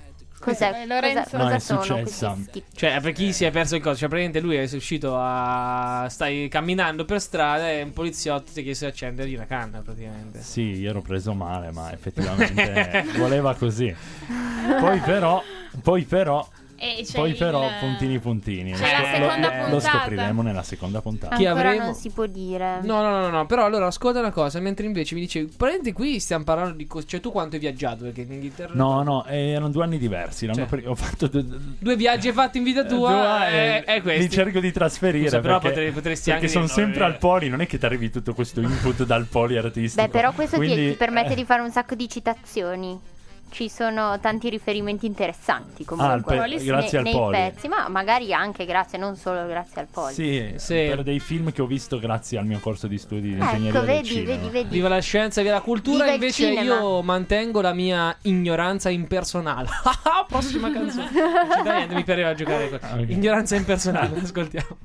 Cos'è? Eh, Lorenzo- cosa, No, cosa è sono successa. questi skit? Cioè, per chi si è perso il coso, cioè praticamente lui è uscito a... Stai camminando per strada e un poliziotto ti ha chiesto di accendergli una canna, praticamente. Sì, io ero preso male, ma effettivamente voleva così. Poi però, poi però, E c'è poi il- però, puntini puntini. C'è la Lo- seconda lo, lo puntata. scopriremo nella seconda puntata. Chi Ancora avremo? non si può dire. No, no, no, no, però allora ascolta una cosa, mentre invece mi dicevi, praticamente qui stiamo parlando di cose, cioè tu quanto hai viaggiato, perché in Inghilterra... No, no, eh, erano due anni diversi. L'anno Cioè. prima ho fatto due, Due viaggi fatti in vita tua, Due, è, eh, è questo. li cerco di trasferire. Scusa, però perché, potrei- potresti perché anche sono dire, no, sempre è- al poli. Non è che ti arrivi tutto questo input dal poli artistico. Beh, però questo ti- Quindi, ti, permette eh, di fare un sacco di citazioni. Ci sono tanti riferimenti interessanti comunque Ah, al pe- grazie al nei Poli. pezzi, ma magari anche grazie, non solo grazie al Poli. Sì, Sì. per dei film che ho visto grazie al mio corso di studi di ingegneria Ecco, del vedi, cinema. vedi, vedi. Viva la scienza e via la cultura, Viva il invece cinema. io mantengo la mia ignoranza impersonale. Prossima canzone. Non c'è da niente, mi pareva giocare con... Ok. Ignoranza impersonale, ascoltiamo.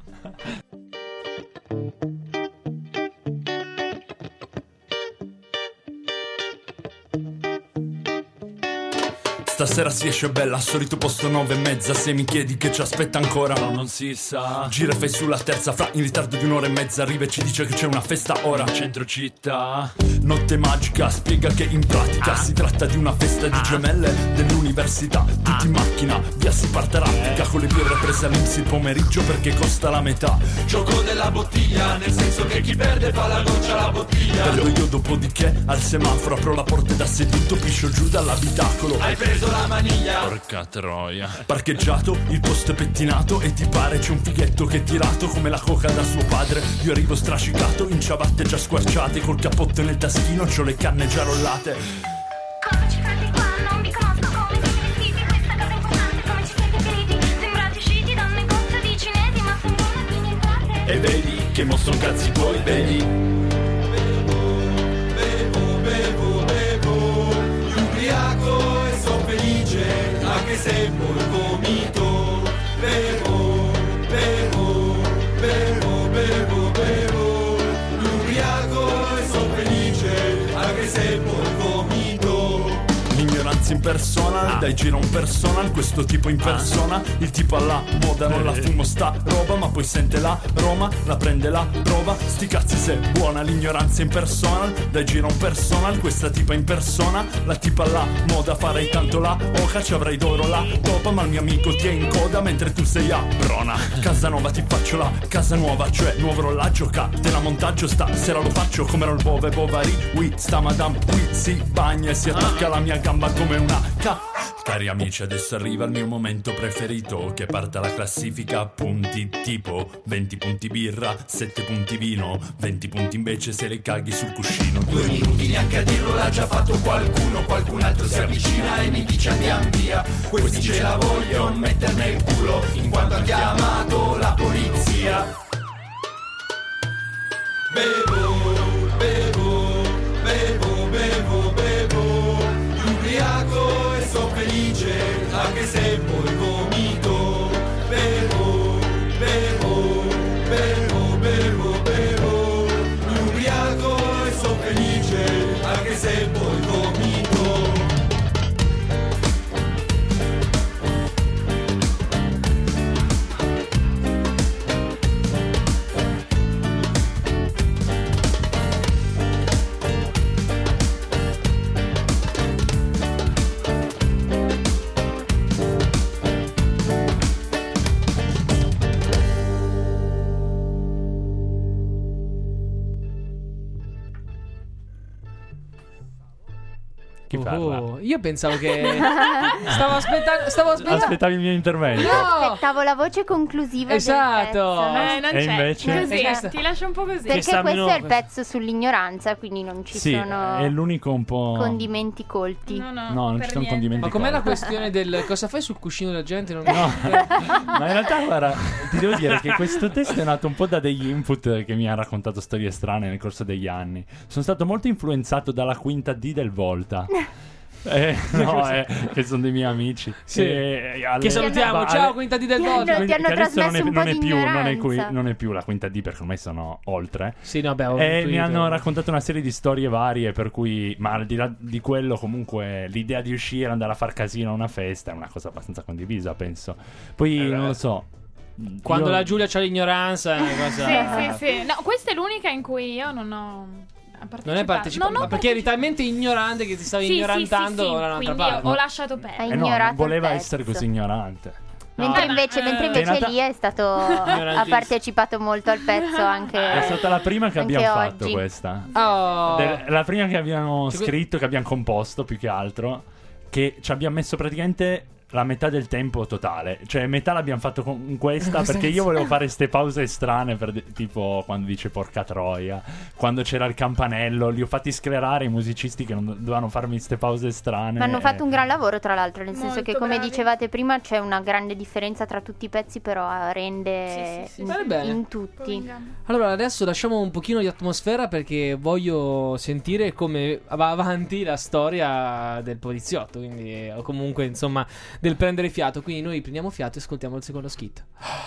Stasera si esce bella, solito posto nove e mezza. Se mi chiedi che ci aspetta ancora, no, non si sa. Gira e fai sulla terza, fra in ritardo di un'ora e mezza. Arriva e ci dice che c'è una festa ora. Centro città, notte magica, spiega che in pratica si tratta di una festa di gemelle dell'università. Tutti in macchina, via si parte raffica, con le birre prese all'Inps il pomeriggio perché costa la metà. Gioco della bottiglia, nel senso che chi perde fa la goccia alla bottiglia. Perdo io dopodiché al semaforo apro la porta da seduto, piscio giù dall'abitacolo. Hai preso la maniglia. Porca troia. Parcheggiato, il posto è pettinato e ti pare c'è un fighetto che è tirato come la coca da suo padre. Io arrivo strascicato, in ciabatte già squarciate, col cappotto nel taschino c'ho le canne già rollate. Cosa ci fate qua? Non vi conosco, E vedi che mo son cazzi tuoi, vedi. Bevo, bevo, bevo, ubriaco e so felice, anche se poi vomito. Bevo, bevo, bevo, bevo, bevo, ubriaco e so felice, anche se poi vomito. L'ignoranza in persona, dai gira un personal, questo tipo in persona, il tipo alla moda, non la fumo sta roba, ma poi sente la Roma, la prende la prova, sti cazzi se è buona. L'ignoranza in personal, dai gira un personal, questa tipa in persona, la tipa alla moda, farei tanto la oca, ci avrai d'oro la topa, ma il mio amico ti è in coda mentre tu sei a Brona. Casa nuova ti faccio la casa nuova, cioè nuovo rollaggio, ca, te la montaggio, stasera lo faccio come ero il Bove Bovari, oui, sta madame qui si bagna e si attacca alla mia gamba come una ca. Cari amici, adesso arriva il mio momento preferito, che parte la classifica a punti, tipo venti punti birra, sette punti vino, venti punti invece se le caghi sul cuscino. Due minuti neanche a dirlo, l'ha già fatto qualcuno, qualcun altro si avvicina e mi dice andiamo via. Questi ce la voglio mettere nel culo, in quanto ha chiamato la polizia. Bevo, bevo, bevo, bevo, bevo, ubriaco e so felice, anche se poi vomito. Bevo, bevo, bevo, bevo, bevo, ubriaco e so felice, anche se poi vomito. Chi parla? Oh, io pensavo che stavo aspettando stavo aspettando Aspettavi il mio intervento. Io aspettavo la voce conclusiva Esatto. del pezzo. Eh, non E c'è. invece? Così, Questa- ti lascio un po' così. Perché sta questo meno- è il pezzo sull'ignoranza, quindi non ci Sì, sono è l'unico un po'. condimenti colti. No, no, No, non per ci sono niente. condimenti. Ma com'è la colti. questione del cosa fai sul cuscino della gente? Non... No, ma in realtà guarda, ti devo dire che questo testo è nato un po' da degli input che mi ha raccontato storie strane nel corso degli anni. Sono stato molto influenzato dalla quinta D del Volta. Eh, no, eh, che sono dei miei amici. Sì. Eh, alle- Che salutiamo, va- ciao alle- quinta D del Ti Volta. hanno- ti hanno che adesso non è, trasmesso un non po' è di più, non è, qui- ignoranza. non è più la quinta D perché ormai sono oltre. Sì, no, beh, ho E mi intuito. hanno raccontato una serie di storie varie per cui, ma al di là di quello comunque l'idea di uscire, andare a far casino a una festa è una cosa abbastanza condivisa, penso. Poi non lo so. Quando Io- la Giulia c'ha l'ignoranza è una cosa... Sì, sì, sì. No, questa è l'unica in cui io non ho partecipato. Non è partecipato, Non ho ma perché eri talmente ignorante che ti stavi Sì, sì, ignorantando sì, sì, da un'altra quindi parte. ho lasciato Hai perdere. Eh no, ignorato non voleva il pezzo. essere così ignorante. Mentre No, invece, ma, mentre eh, invece È nata- lì è stato ha Ignorantissimo. partecipato molto al pezzo anche È stata la prima che anche abbiamo fatto oggi. questa. Oh. Del- la prima che abbiamo Cioè, que- scritto, che abbiamo composto più che altro, che ci abbiamo messo praticamente la metà del tempo totale. Cioè metà l'abbiamo fatto con questa Cosa perché senso? io volevo fare ste pause strane per de- tipo quando dice porca troia, quando c'era il campanello, li ho fatti sclerare i musicisti che non do- dovevano farmi ste pause strane. Ma hanno e- fatto un gran lavoro, tra l'altro, nel senso Molto che, come bravi. dicevate prima, c'è una grande differenza tra tutti i pezzi, però rende Sì, sì, sì. in, Bene, bene. in tutti. Allora, adesso lasciamo un pochino di atmosfera perché voglio sentire come va avanti la storia del poliziotto, quindi o comunque, insomma, del prendere fiato. Quindi noi prendiamo fiato e ascoltiamo il secondo skit.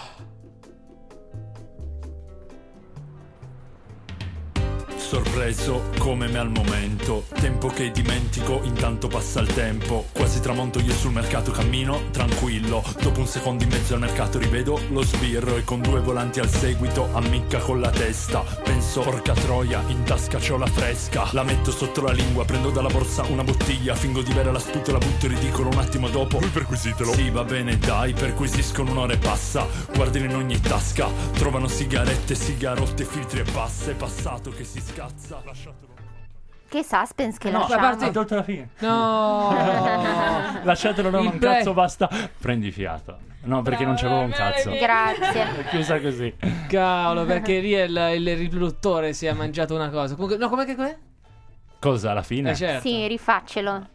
Sorpreso come me al momento, tempo che dimentico, intanto passa il tempo. Quasi tramonto io sul mercato cammino, tranquillo. Dopo un secondo in mezzo al mercato rivedo lo sbirro e con due volanti al seguito ammicca con la testa. Penso, porca troia, in tasca c'ho la fresca. La metto sotto la lingua, prendo dalla borsa una bottiglia. Fingo di bere la sputo e la butto ridicolo un attimo dopo. Lui perquisitelo. Sì, va bene, dai, perquisiscono un'ora e passa. Guardano in ogni tasca, trovano sigarette, sigarotte, filtri e passe. Passato che si scazza. Lasciatelo. Che suspense che No, lasciamo. a parte tolto la fine. No. Lasciatelo, no, Il non play. cazzo, basta. Prendi fiato. No, perché non c'avevo un cazzo. Grazie. È chiusa così. Cavolo, perché lì il, il riproduttore si è mangiato una cosa. Comunque, no, com'è che com'è? Cosa alla fine? Eh, certo. Sì, rifaccelo.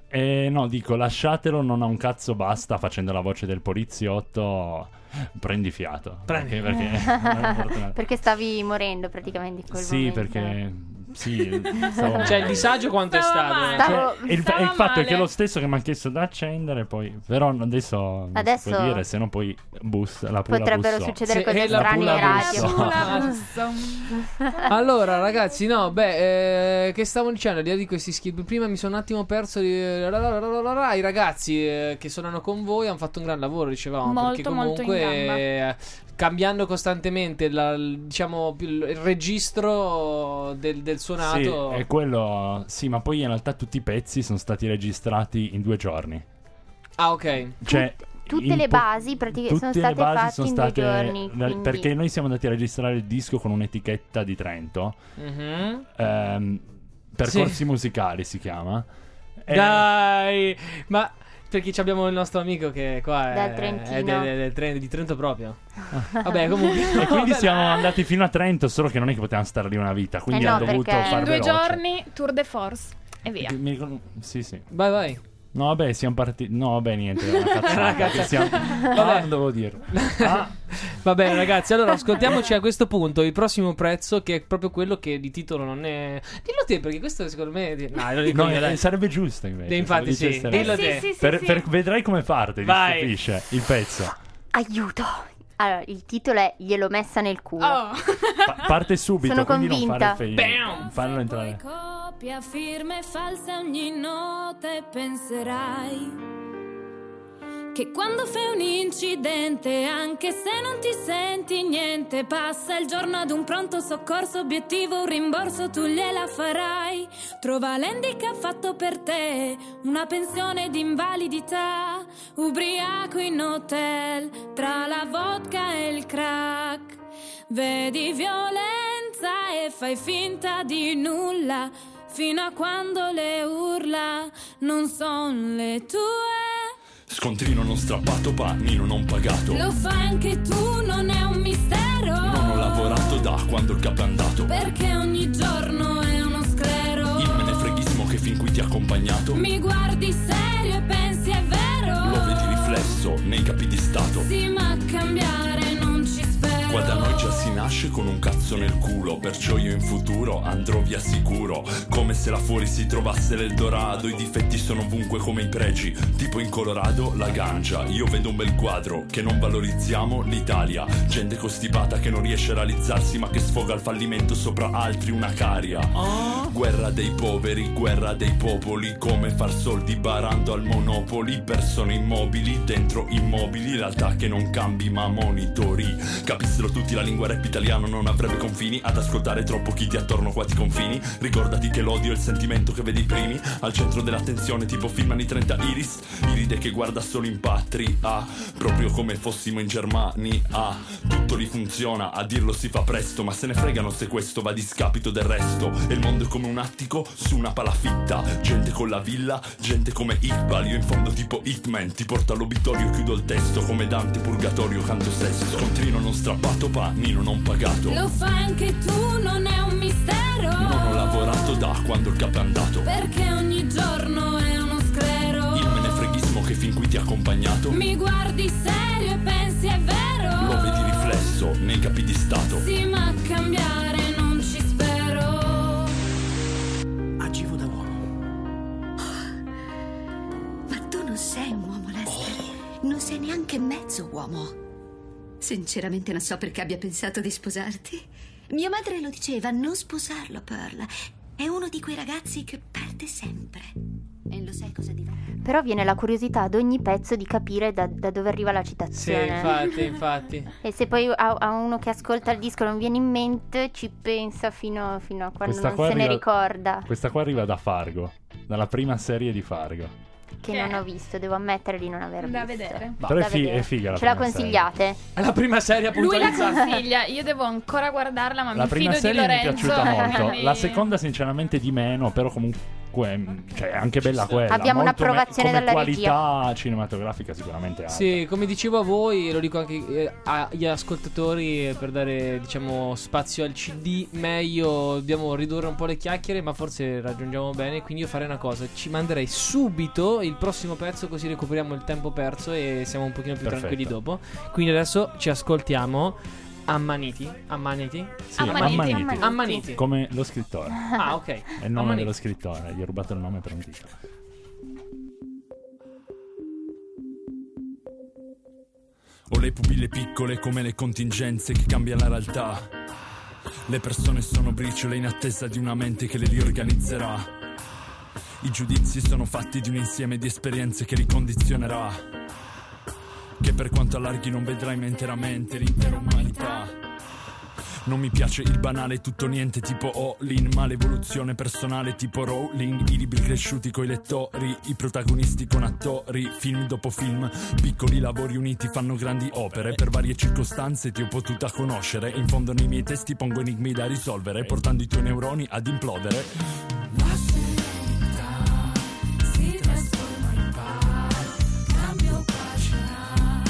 Eh, no, dico, lasciatelo, non ha un cazzo, basta, facendo la voce del poliziotto, prendi fiato. Prendi. Perché, perché, Perché stavi morendo praticamente in quel sì, momento. perché... Sì, stavo... Cioè, il disagio quanto è Stava stato? male. Cioè, Stavo- E il, Stava e il fatto è che male. è lo stesso che mi ha chiesto da accendere, poi però adesso non Adesso- si può dire, se no poi bus, la pula Potrebbero bussò. succedere Sì, cose e la strane in pula radio. bussò. Sulla bussa. Allora, ragazzi, no, beh, eh, che stavo dicendo? Di questi skip. Prima mi sono un attimo perso. Di... I ragazzi eh, che suonano con voi hanno fatto un gran lavoro, dicevamo. Molto, perché molto in comunque, gamba. eh, cambiando costantemente la- il- diciamo più il registro del, del suonato. Sì, è quello, sì, ma poi in realtà tutti i pezzi sono stati registrati in due giorni. Ah, ok. Cioè, Tutte in le po- basi praticamente sono tutte le state basi fatte sono in state due giorni. la- Quindi... perché noi siamo andati a registrare il disco con un'etichetta di Trento. Mhm. ehm, Percorsi Sì. musicali si chiama. E- Dai, ma perché ci abbiamo il nostro amico che qua è, Dal Trentino. è de- de- del Trento- di Trento proprio. Vabbè, comunque. E quindi Vabbè, siamo ma- andati fino a Trento, solo che non è che potevamo stare lì una vita, quindi Eh no, hanno dovuto perché- far In due veloce. giorni, tour de force. E via. Mi ricor- Sì, sì. Vai, vai. No, vabbè, siamo partiti. No, vabbè, niente. È una cazzata. Era una cazzata. che siamo... Vabbè. Ah, non devo dirlo. Ah, Va bene, ragazzi. Allora, ascoltiamoci a questo punto il prossimo prezzo, che è proprio quello che di titolo non è. Dillo te, perché questo secondo me. No, lo dico no, io, eh, dai. sarebbe giusto invece. Eh, infatti, se lo sì. dicesse lei. Dillo te. Sì, sì, sì, Per- sì. per- vedrai come parte, ti Vai. stupisce il pezzo. Aiuto! Allora, il titolo è Gliel'ho messa nel culo. Oh. Pa- parte subito, Sono quindi non convinta. fare Bam! fe- farlo entrare. Poi copia firme false ogni notte, penserai che quando fai un incidente, anche se non ti senti niente, passa il giorno ad un pronto soccorso, obiettivo un rimborso, tu gliela farai. Trova l'handicap fatto per te, una pensione d'invalidità, ubriaco in hotel, tra la vodka e il crack. Vedi violenza e fai finta di nulla, fino a quando le urla non son le tue. Scontrino non strappato, panino non pagato. Lo fai anche tu, non è un mistero. Non ho lavorato da quando il capo è andato. Perché ogni giorno è uno sclero. Il menefreghismo che fin qui ti ha accompagnato. Mi guardi serio e pensi è vero. Lo vedi riflesso nei capi di stato. Sì, ma cambiare non ci spero. Qua da noi già si nasce con un cazzo nel culo, perciò io in futuro andrò via sicuro. Come se là fuori si trovasse l'Eldorado. I difetti sono ovunque come i pregi, tipo in Colorado la gancia. Io vedo un bel quadro, che non valorizziamo l'Italia. Gente costipata che non riesce a realizzarsi, ma che sfoga il fallimento sopra altri, una caria. Guerra dei poveri, guerra dei popoli. Come far soldi barando al Monopoli. Persone immobili dentro immobili, realtà che non cambi ma monitori. Capissero tutti la lingua rap italiano non avrebbe confini. Ad ascoltare troppo chi ti attorno qua ti confini. Ricordati che l'odio è il sentimento che vedi i primi al centro dell'attenzione, tipo film anni trenta Iris. Iride che guarda solo in patria, proprio come fossimo in Germania. Tutto lì funziona, a dirlo si fa presto, ma se ne fregano se questo va a discapito del resto. E il mondo è come un attico su una palafitta. Gente con la villa, gente come Iqbal. Io in fondo tipo Hitman, ti porto all'obitorio, chiudo il testo come Dante Purgatorio, canto sesto. Scontrino non strappato, panino non pagato. Lo fai anche tu, non è un mistero. Non ho lavorato da quando il capo è andato. Perché ogni giorno è uno sclero. Il menefreghismo che fin qui ti ha accompagnato. Mi guardi serio e pensi è vero. Lo vedi riflesso nei capi di stato. Sì, ma cambiare non ci spero. Agivo da uomo. Ma tu non sei un uomo, Lester. Non sei neanche mezzo uomo. Sinceramente non so perché abbia pensato di sposarti. Mia madre lo diceva, non sposarlo, Pearl. È uno di quei ragazzi che perde sempre. E lo sai cosa dico? Però viene la curiosità ad ogni pezzo di capire da, da dove arriva la Sì, citazione. infatti, infatti. E se poi a, a uno che ascolta il disco non viene in mente, ci pensa fino, fino a quando Questa non qua se ne arriva- ricorda. Questa qua arriva da Fargo, dalla prima serie di Fargo. Che Che- non ho visto, devo ammettere di non aver Da visto. vedere. Però Da è, fi- vedere. è figa la Ce la prima consigliate? È la prima serie Lui la puntualizzata. consiglia, io devo ancora guardarla, ma La mi prima fido serie di mi è Lorenzo. piaciuta molto. quindi- La seconda, sinceramente, di meno, però comunque Que- cioè è anche bella quella. Abbiamo molto un'approvazione me- come dalla qualità regia. cinematografica sicuramente alta. Sì, come dicevo a voi, e lo dico anche eh, agli ascoltatori, eh, per dare, diciamo, spazio al C D, meglio dobbiamo ridurre un po' le chiacchiere, ma forse raggiungiamo bene. Quindi io farei una cosa: ci manderei subito il prossimo pezzo, così recuperiamo il tempo perso e siamo un pochino più Perfetto. tranquilli dopo. Quindi adesso ci ascoltiamo Ammaniti. Ammaniti? Sì, Ammaniti. Ammaniti. Ammaniti. Ammaniti. Come lo scrittore. Ah, ok. È il nome Ammaniti. dello scrittore, gli ho rubato il nome per un titolo. Ho le pupille piccole come le contingenze che cambiano la realtà. Le persone sono briciole in attesa di una mente che le riorganizzerà. I giudizi sono fatti di un insieme di esperienze che li condizionerà. Che per quanto allarghi non vedrai mai interamente l'intera umanità. Non mi piace il banale tutto niente tipo all-in, ma l'evoluzione personale tipo Rowling. I libri cresciuti coi lettori, i protagonisti con attori, film dopo film, piccoli lavori uniti fanno grandi opere. Per varie circostanze ti ho potuta conoscere, in fondo nei miei testi pongo enigmi da risolvere, portando i tuoi neuroni ad implodere. La serenità si trasforma in paz, cambio pagina,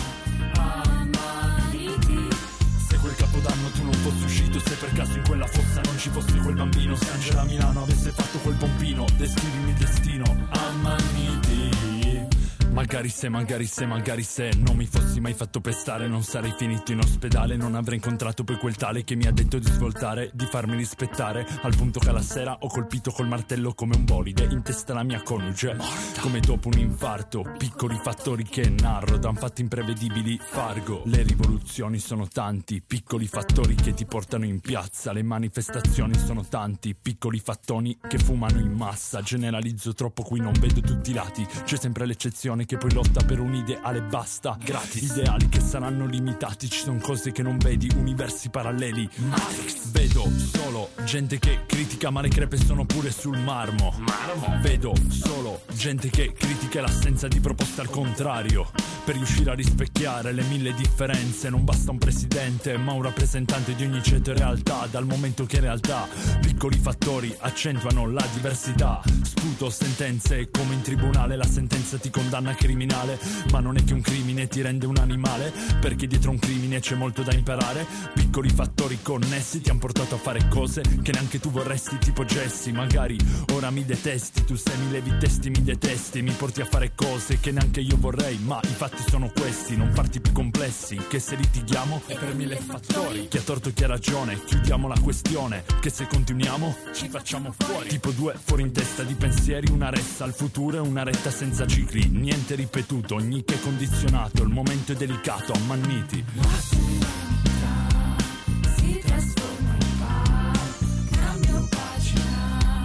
ammaniti. Se quel capodanno tu non fossi uscito, se per caso in quella fossa non ci fosse quel bambino, se Angela Milano avesse fatto quel pompino, descrivimi il destino, ammanniti. Magari se, magari se, magari se non mi fossi mai fatto pestare, non sarei finito in ospedale, non avrei incontrato poi quel tale che mi ha detto di svoltare, di farmi rispettare, al punto che alla sera ho colpito col martello come un bolide in testa la mia coniuge, morta. Come dopo un infarto, piccoli fattori che narro, dan fatti imprevedibili, Fargo. Le rivoluzioni sono tanti, piccoli fattori che ti portano in piazza, le manifestazioni sono tanti, piccoli fattoni che fumano in massa, generalizzo troppo qui non vedo tutti i lati, c'è sempre l'eccezione che poi lotta per un ideale basta, gratis, ideali che saranno limitati, ci sono cose che non vedi, universi paralleli, Matrix. Vedo solo gente che critica ma le crepe sono pure sul marmo, marmo. Vedo solo gente che critica l'assenza di proposte al contrario, per riuscire a rispecchiare le mille differenze non basta un presidente ma un rappresentante di ogni ceto e realtà, dal momento che in realtà piccoli fattori accentuano la diversità. Sputo sentenze come in tribunale, la sentenza ti condanna criminale, ma non è che un crimine ti rende un animale, perché dietro un crimine c'è molto da imparare. Piccoli fattori connessi ti hanno portato a fare cose che neanche tu vorresti, tipo Jesse. Magari ora mi detesti, tu sei mi levi testi, mi detesti, mi porti a fare cose che neanche io vorrei, ma i fatti sono questi, non farti più complessi, che se litighiamo è per mille fattori, chi ha torto chi ha ragione, chiudiamo la questione, che se continuiamo ci facciamo fuori, tipo due fuori in testa di pensieri, una ressa al futuro e una retta senza cicli, niente ripetuto, ogni che condizionato, il momento è delicato, ammanniti. La serenità si trasforma in paz, cambio pagina,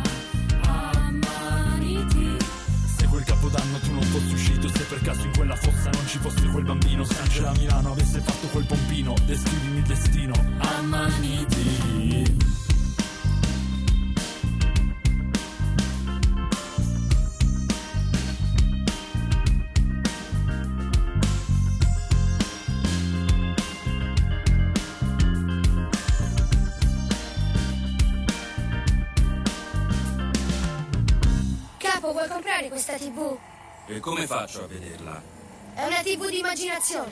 ammaniti. Se quel capodanno tu non fossi uscito, se per caso in quella fossa non ci fosse quel bambino, se Angela Milano avesse fatto quel pompino, descrivimi il destino, ammanniti. Capo, vuoi comprare questa tivù? E come faccio a vederla? È una tivù di immaginazione.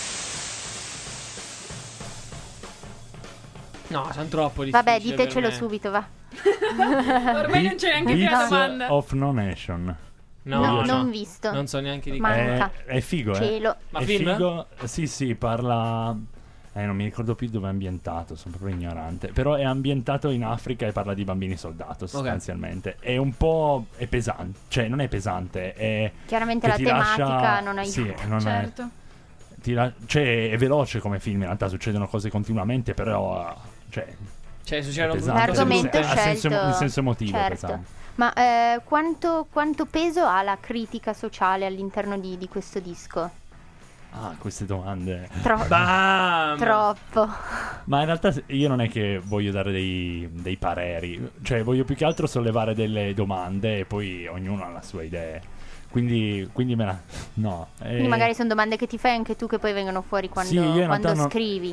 No, sono troppo difficili. Vabbè, per ditecelo me. subito, va. Ormai non c'è neanche più la Beats domanda. of No Nation. No, No, no, non visto. Non so neanche di Manca. È, è figo, eh. Cielo. Ma è film? figo. Sì, sì, parla. Eh, non mi ricordo più dove è ambientato, sono proprio ignorante. Però è ambientato in Africa e parla di bambini soldato, sostanzialmente. È un po'. È pesante. Cioè, non è pesante, è. Chiaramente che la ti tematica lascia- non aiuta. Sì, non è- Certo. ti la- Cioè, è veloce come film, in realtà succedono cose continuamente, però. Cioè. Cioè, succedono pesante. L'argomento Ha senso- scelto. in senso emotivo, è certo. pesante. Ma eh, quanto, quanto peso ha la critica sociale all'interno di, di questo disco? Ah, queste domande. Tro- Bam! Troppo. Ma in realtà io non è che voglio dare dei, dei pareri, cioè voglio più che altro sollevare delle domande e poi ognuno ha la sua idea. Quindi, quindi me la. No. Quindi eh, magari sono domande che ti fai anche tu che poi vengono fuori quando, Sì, io in quando realtà non- scrivi.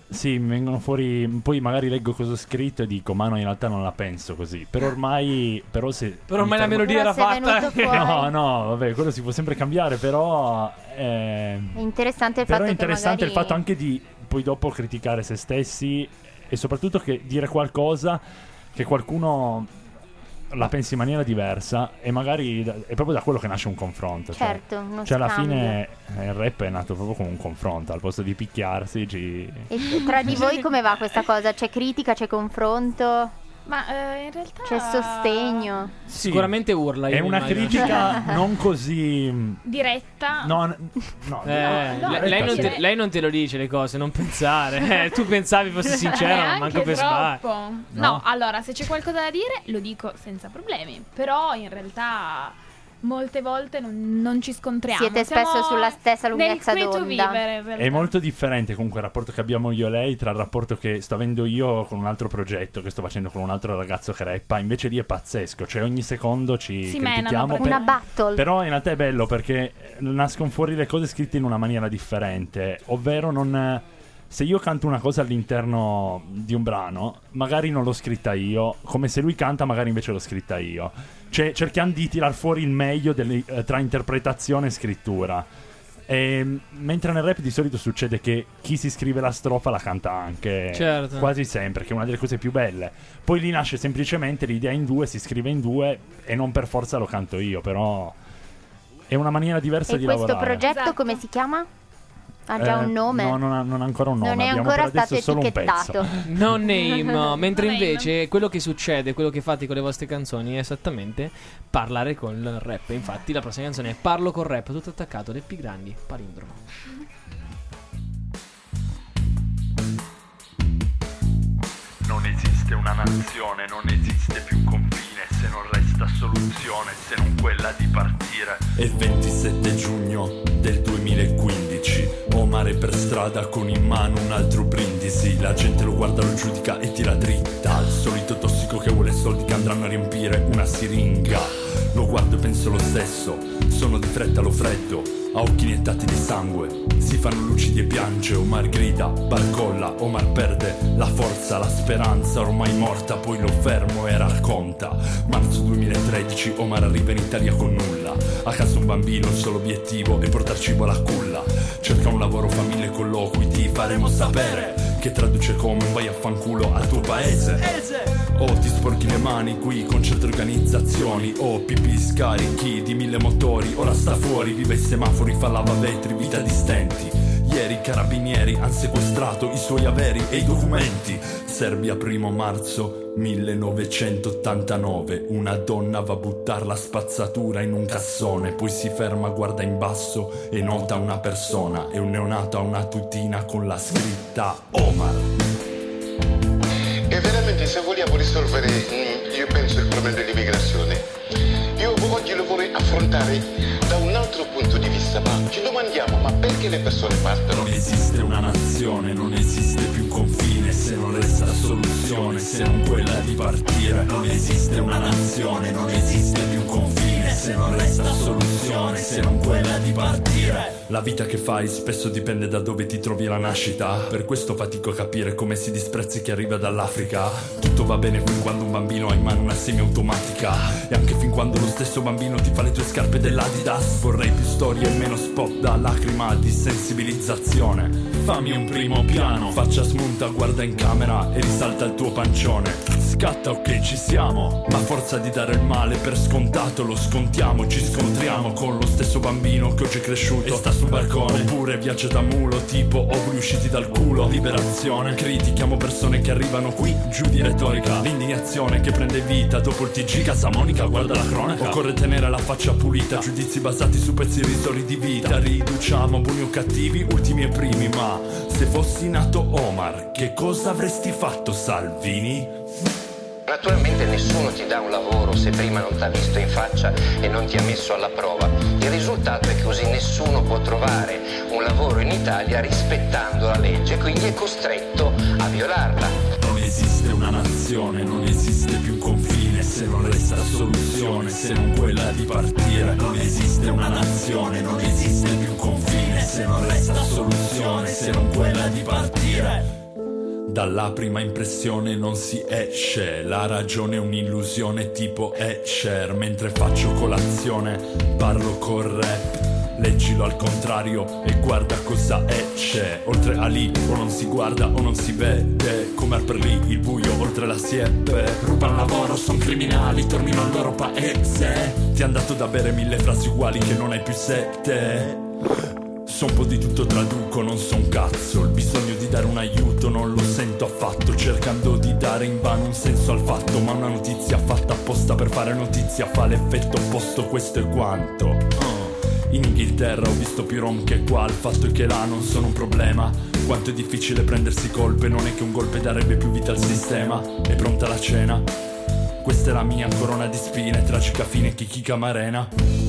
Sì, mi vengono fuori. Poi magari leggo cosa ho scritto e dico, ma no, in realtà non la penso così. Però ormai. Però, se però ormai la fermo... melodia era fatta. No, no, vabbè, quello si può sempre cambiare. Però. Eh... È interessante il però fatto è interessante che magari... il fatto anche di poi dopo criticare se stessi. E soprattutto che dire qualcosa che qualcuno la pensi in maniera diversa. E magari è proprio da quello che nasce un confronto. Certo, cioè, uno cioè alla scambio. fine il rap è nato proprio come un confronto. Al posto di picchiarsi ci... E tra di voi come va questa cosa? C'è critica, c'è confronto? Ma eh, in realtà c'è sostegno? Sì, Sicuramente urla. è io una immagino. critica non così diretta. no, n- no, Eh, no, lei, lei non sì. te, lei non te lo dice le cose, non pensare. Eh, tu pensavi fossi sincero, ma Neanche manco per sbaglio. troppo. No? No? allora, se c'è qualcosa da dire, lo dico senza problemi. Però in realtà molte volte non, non ci scontriamo. Siete Siamo spesso sulla stessa lunghezza nel quieto d'onda. vivere, in realtà. È molto differente comunque il rapporto che abbiamo io e lei tra il rapporto che sto avendo io con un altro progetto che sto facendo con un altro ragazzo che rappa. Invece lì è pazzesco, cioè ogni secondo ci Si critichiamo menano per- Una battle. Però in realtà è bello perché nascono fuori le cose scritte in una maniera differente. Ovvero non... Se io canto una cosa all'interno di un brano, magari non l'ho scritta io, come se lui canta magari invece l'ho scritta io. Cioè cerchiamo di tirar fuori il meglio delle- eh, tra interpretazione e scrittura. E, mentre nel rap di solito succede che chi si scrive la strofa la canta anche, Certo. quasi sempre, che è una delle cose più belle. Poi lì nasce semplicemente l'idea in due, si scrive in due e non per forza lo canto io, però è una maniera diversa E di questo lavorare. progetto Esatto. come si chiama? Ha già Eh, un nome? No, non ha, non ha ancora un nome. Non è abbiamo ancora per adesso stato solo un etichettato. pezzo. No name, mentre No name. invece quello che succede, quello che fate con le vostre canzoni è esattamente parlare con il rap. Infatti la prossima canzone è Parlo col rap, tutto attaccato, le più grandi, palindromo. Non esiste una nazione, non esiste più confine se non resta soluzione, se non quella di partire. È il ventisette giugno del duemilaquindici, Omar è per strada con in mano un altro brindisi. La gente lo guarda, lo giudica e tira dritta. Il solito tossico che vuole soldi che andranno a riempire una siringa. Lo guardo e penso lo stesso, sono di fretta, lo freddo, a occhi iniettati di sangue. Si fanno lucidi e piange, Omar grida, barcolla, Omar perde la forza, la speranza ormai morta, poi lo fermo e racconta. Marzo duemilatredici, Omar arriva in Italia con nulla. A casa un bambino, il solo obiettivo è portar cibo alla culla. Cerca un lavoro, famiglia e colloqui, ti faremo sapere, che traduce come vai a fanculo al tuo paese. O ti sporchi le mani qui con certe organizzazioni, o pipì scarichi di mille motori. Ora sta fuori, vive ai semafori, fa lavavetri, vita di stenti. Ieri i carabinieri han sequestrato i suoi averi e i documenti. Serbia, primo marzo millenovecentottantanove. Una donna va a buttar la spazzatura in un cassone, poi si ferma, guarda in basso e nota una persona. È un neonato a una tutina con la scritta Omar. E veramente se vogliamo risolvere, mm, io penso, il problema dell'immigrazione, io oggi lo vorrei affrontare da un altro punto di vista, ma ci domandiamo, ma perché le persone partono? Non esiste una nazione, non esiste più confine se non resta soluzione, se non quella di partire. Non esiste una nazione, non esiste più confine se non resta soluzione, se non quella di partire. La vita che fai spesso dipende da dove ti trovi alla nascita. Per questo fatico a capire come si disprezzi chi arriva dall'Africa. Tutto va bene fin quando un bambino ha in mano una semiautomatica, e anche fin quando lo stesso bambino ti fa le tue scarpe dell'Adidas. Vorrei più storie e meno spot da lacrima di sensibilizzazione. Fammi un primo piano, faccia smunta, guarda in camera e risalta il tuo pancione. Scatta, ok, ci siamo, ma a forza di dare il male per scontato lo scontiamo. Ci scontriamo con lo stesso bambino che oggi è cresciuto e sta sul balcone. Oppure viaggia da mulo, tipo ovuli usciti dal culo. Liberazione, critichiamo persone che arrivano qui, giù di retorica. L'indignazione che prende vita dopo il T G. Casa Monica, guarda la cronaca. Occorre tenere la faccia pulita, giudizi basati su pezzi irrisori di vita. Riduciamo buoni o cattivi, ultimi e primi. Ma se fossi nato Omar, che cosa avresti fatto, Salvini? Naturalmente nessuno ti dà un lavoro se prima non ti ha visto in faccia e non ti ha messo alla prova. Il risultato è che così nessuno può trovare un lavoro in Italia rispettando la legge, quindi è costretto a violarla. Non esiste una nazione, non esiste più confine se non resta soluzione, se non quella di partire. Non esiste una nazione, non esiste più confine se non resta soluzione, se non quella di partire. Dalla prima impressione non si esce, la ragione è un'illusione tipo Escher. Mentre faccio colazione parlo col rap, leggilo al contrario e guarda cosa esce. Oltre a lì o non si guarda o non si vede, come per lì il buio oltre la siepe. Rubano lavoro, son criminali, tornino al loro paese. Ti han dato da bere mille frasi uguali che non hai più sete. So un po' di tutto, traduco, non so un cazzo. Il bisogno di dare un aiuto non lo sento affatto, cercando di dare invano un senso al fatto. Ma una notizia fatta apposta per fare notizia fa l'effetto opposto, questo è quanto. uh. In Inghilterra ho visto più rom che qua, il fatto è che là non sono un problema. Quanto è difficile prendersi colpe, non è che un golpe darebbe più vita al sistema. È pronta la cena? Questa è la mia corona di spine, tragica fine Kiki Camarena.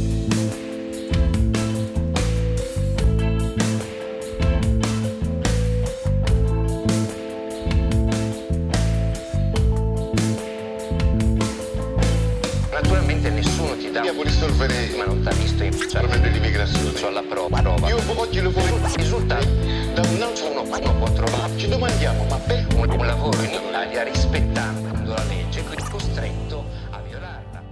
Vogliamo risolvere ma non t'ha visto in il problema dell'immigrazione. alla prova, prova. Io oggi lo vorrei risultato da un altro uno, uno può trovare. Ci domandiamo, ma per un, un lavoro in Italia rispettando la legge, quindi costretto a violarla.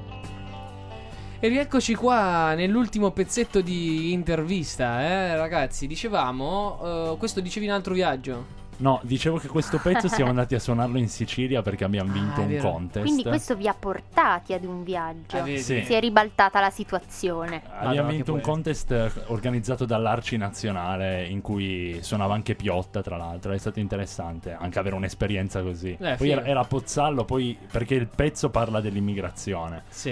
E rieccoci qua nell'ultimo pezzetto di intervista, eh, ragazzi. Dicevamo, uh, questo dicevi in altro viaggio. No, dicevo che questo pezzo siamo andati a suonarlo in Sicilia perché abbiamo vinto Ah, un vero. contest. Quindi questo vi ha portati ad un viaggio. Ah, vedi. Sì. Si è ribaltata la situazione. Abbiamo vinto un contest eh, organizzato dall'Arci Nazionale in cui suonava anche Piotta, tra l'altro. È stato interessante anche avere un'esperienza così. Eh, poi figo. era, era a Pozzallo, poi perché il pezzo parla dell'immigrazione. Sì.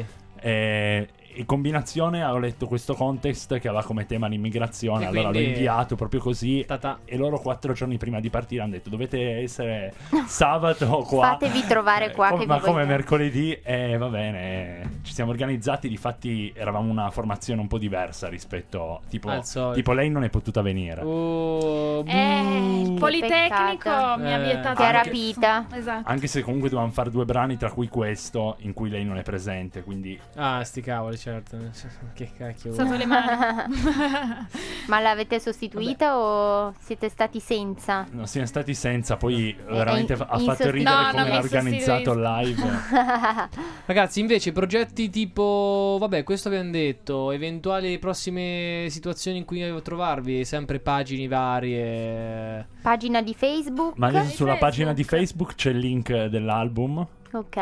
E in combinazione ho letto questo contest che aveva come tema l'immigrazione, E allora l'ho quindi- inviato proprio così. Ta-ta. E loro quattro giorni prima di partire hanno detto dovete essere sabato qua. Fatevi trovare qua Com- che ma vi come vogliamo. mercoledì, eh, va bene, ci siamo organizzati. Difatti eravamo una formazione un po' diversa rispetto tipo, Al solito. tipo lei non è potuta venire. Oh, Eh, il Politecnico Peccato. mi ha Eh, vietato. Ti ha anche- rapita. Esatto. Anche se comunque dovevamo fare due brani, tra cui questo in cui lei non è presente, quindi Ah, sti cavoli, certo. Che cacchio. Sotto le mani. Ma l'avete sostituita o siete stati senza? non siamo stati senza. Poi veramente in- fa- ha in fatto sostitu- ridere No, come no, l'ha mi organizzato il live. Ragazzi, invece, progetti tipo, vabbè, questo abbiamo detto, eventuali prossime situazioni in cui trovarvi, sempre pagine varie. Pagina di Facebook. Ma adesso sulla pagina di Facebook c'è il link dell'album. Ok.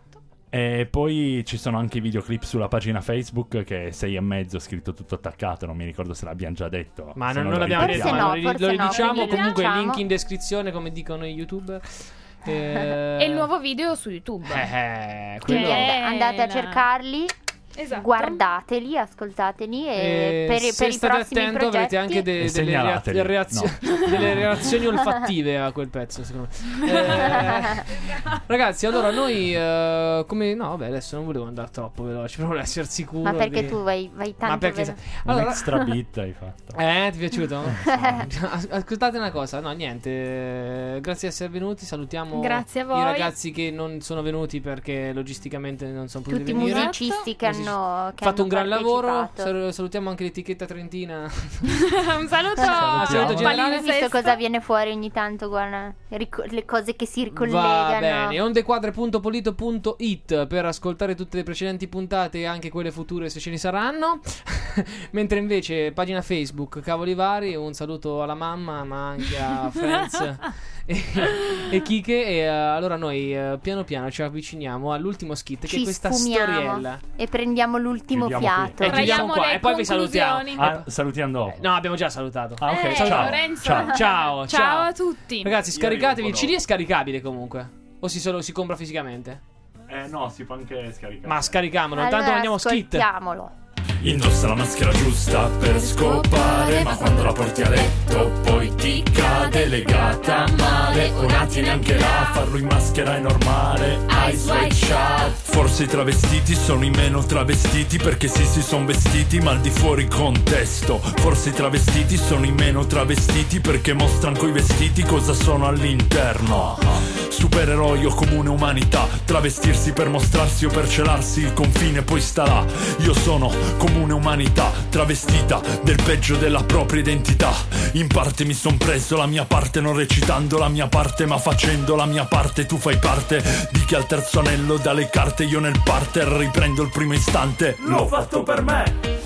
E poi ci sono anche i videoclip sulla pagina Facebook, che è sei e mezzo, scritto tutto attaccato. Non mi ricordo se l'abbiamo già detto. Ma Se non, lo non l'abbiamo detto, ripetiamo. ma lo, ri- forse lo no, ridiciamo. lo Comunque, ridiciamo. link in descrizione, come dicono i YouTuber. Eh, E il nuovo video su YouTube. Eh, Quindi quello- and- andate a la- cercarli. Esatto. Guardateli, ascoltateli e Eh, per, se per i state prossimi attento progetti avrete anche de- E delle, rea- segnalateli. delle reazio- delle reazioni olfattive a quel pezzo, secondo me. Eh, ragazzi, allora noi eh, come no, vabbè, adesso non volevo andare troppo veloce, però volevo essere sicuro. Ma perché di- tu vai, vai tanto Ma perché velo- Un allora- extra beat hai fatto. Eh, ti è piaciuto? As- Ascoltate una cosa, no, niente. eh, Grazie di essere venuti. Salutiamo Grazie a voi. i ragazzi che non sono venuti perché logisticamente non sono potuti tutti i venire. musicisti che Musicisti. hanno che fatto hanno un gran lavoro. partecipato. Sal- salutiamo anche l'etichetta trentina. Un saluto. Salutiamo. Saluto generale. Hai visto cosa viene fuori ogni tanto, guarda, rico- le cose che si Va ricollegano. bene, ondequadre punto polito punto it per ascoltare tutte le precedenti puntate e anche quelle future se ce ne saranno. Mentre invece pagina Facebook Cavoli Vari, un saluto alla mamma ma anche a Friends e, e Kike. E uh, allora noi uh, piano piano ci avviciniamo all'ultimo skit, che Ci è questa sfumiamo storiella. e prendiamo l'ultimo Chiudiamo fiato. qui. E chiudiamo Traiamo qua le e poi vi salutiamo. conclusioni. Ah, salutiamo dopo. No, abbiamo già salutato. Ah, ok, Eh, ciao. Lorenzo. Ciao. Ciao, Ciao a tutti. Ragazzi, Io scaricatevi. arrivo Il C D è scaricabile comunque? O si, solo, si compra fisicamente? Eh no, si può anche scaricare. Ma scarichiamolo, intanto Allora, mandiamo skit. ascoltiamolo. Indossa la maschera giusta per scopare, ma quando la porti a letto poi ti cade legata male. Ora tieni anche là, farlo in maschera è normale. Eyes wide shut. Forse i travestiti sono i meno travestiti perché sì si son vestiti ma al di fuori contesto. Forse i travestiti sono i meno travestiti perché mostrano coi vestiti cosa sono all'interno. supereroi o comune umanità, travestirsi per mostrarsi o per celarsi il confine poi sta là. Io sono comune umanità, travestita del peggio della propria identità. In parte mi son preso la mia parte, non recitando la mia parte ma facendo la mia parte. Tu fai parte di chi ha il terzo anello dalle carte, io nel parterre riprendo il primo istante. L'ho fatto per me.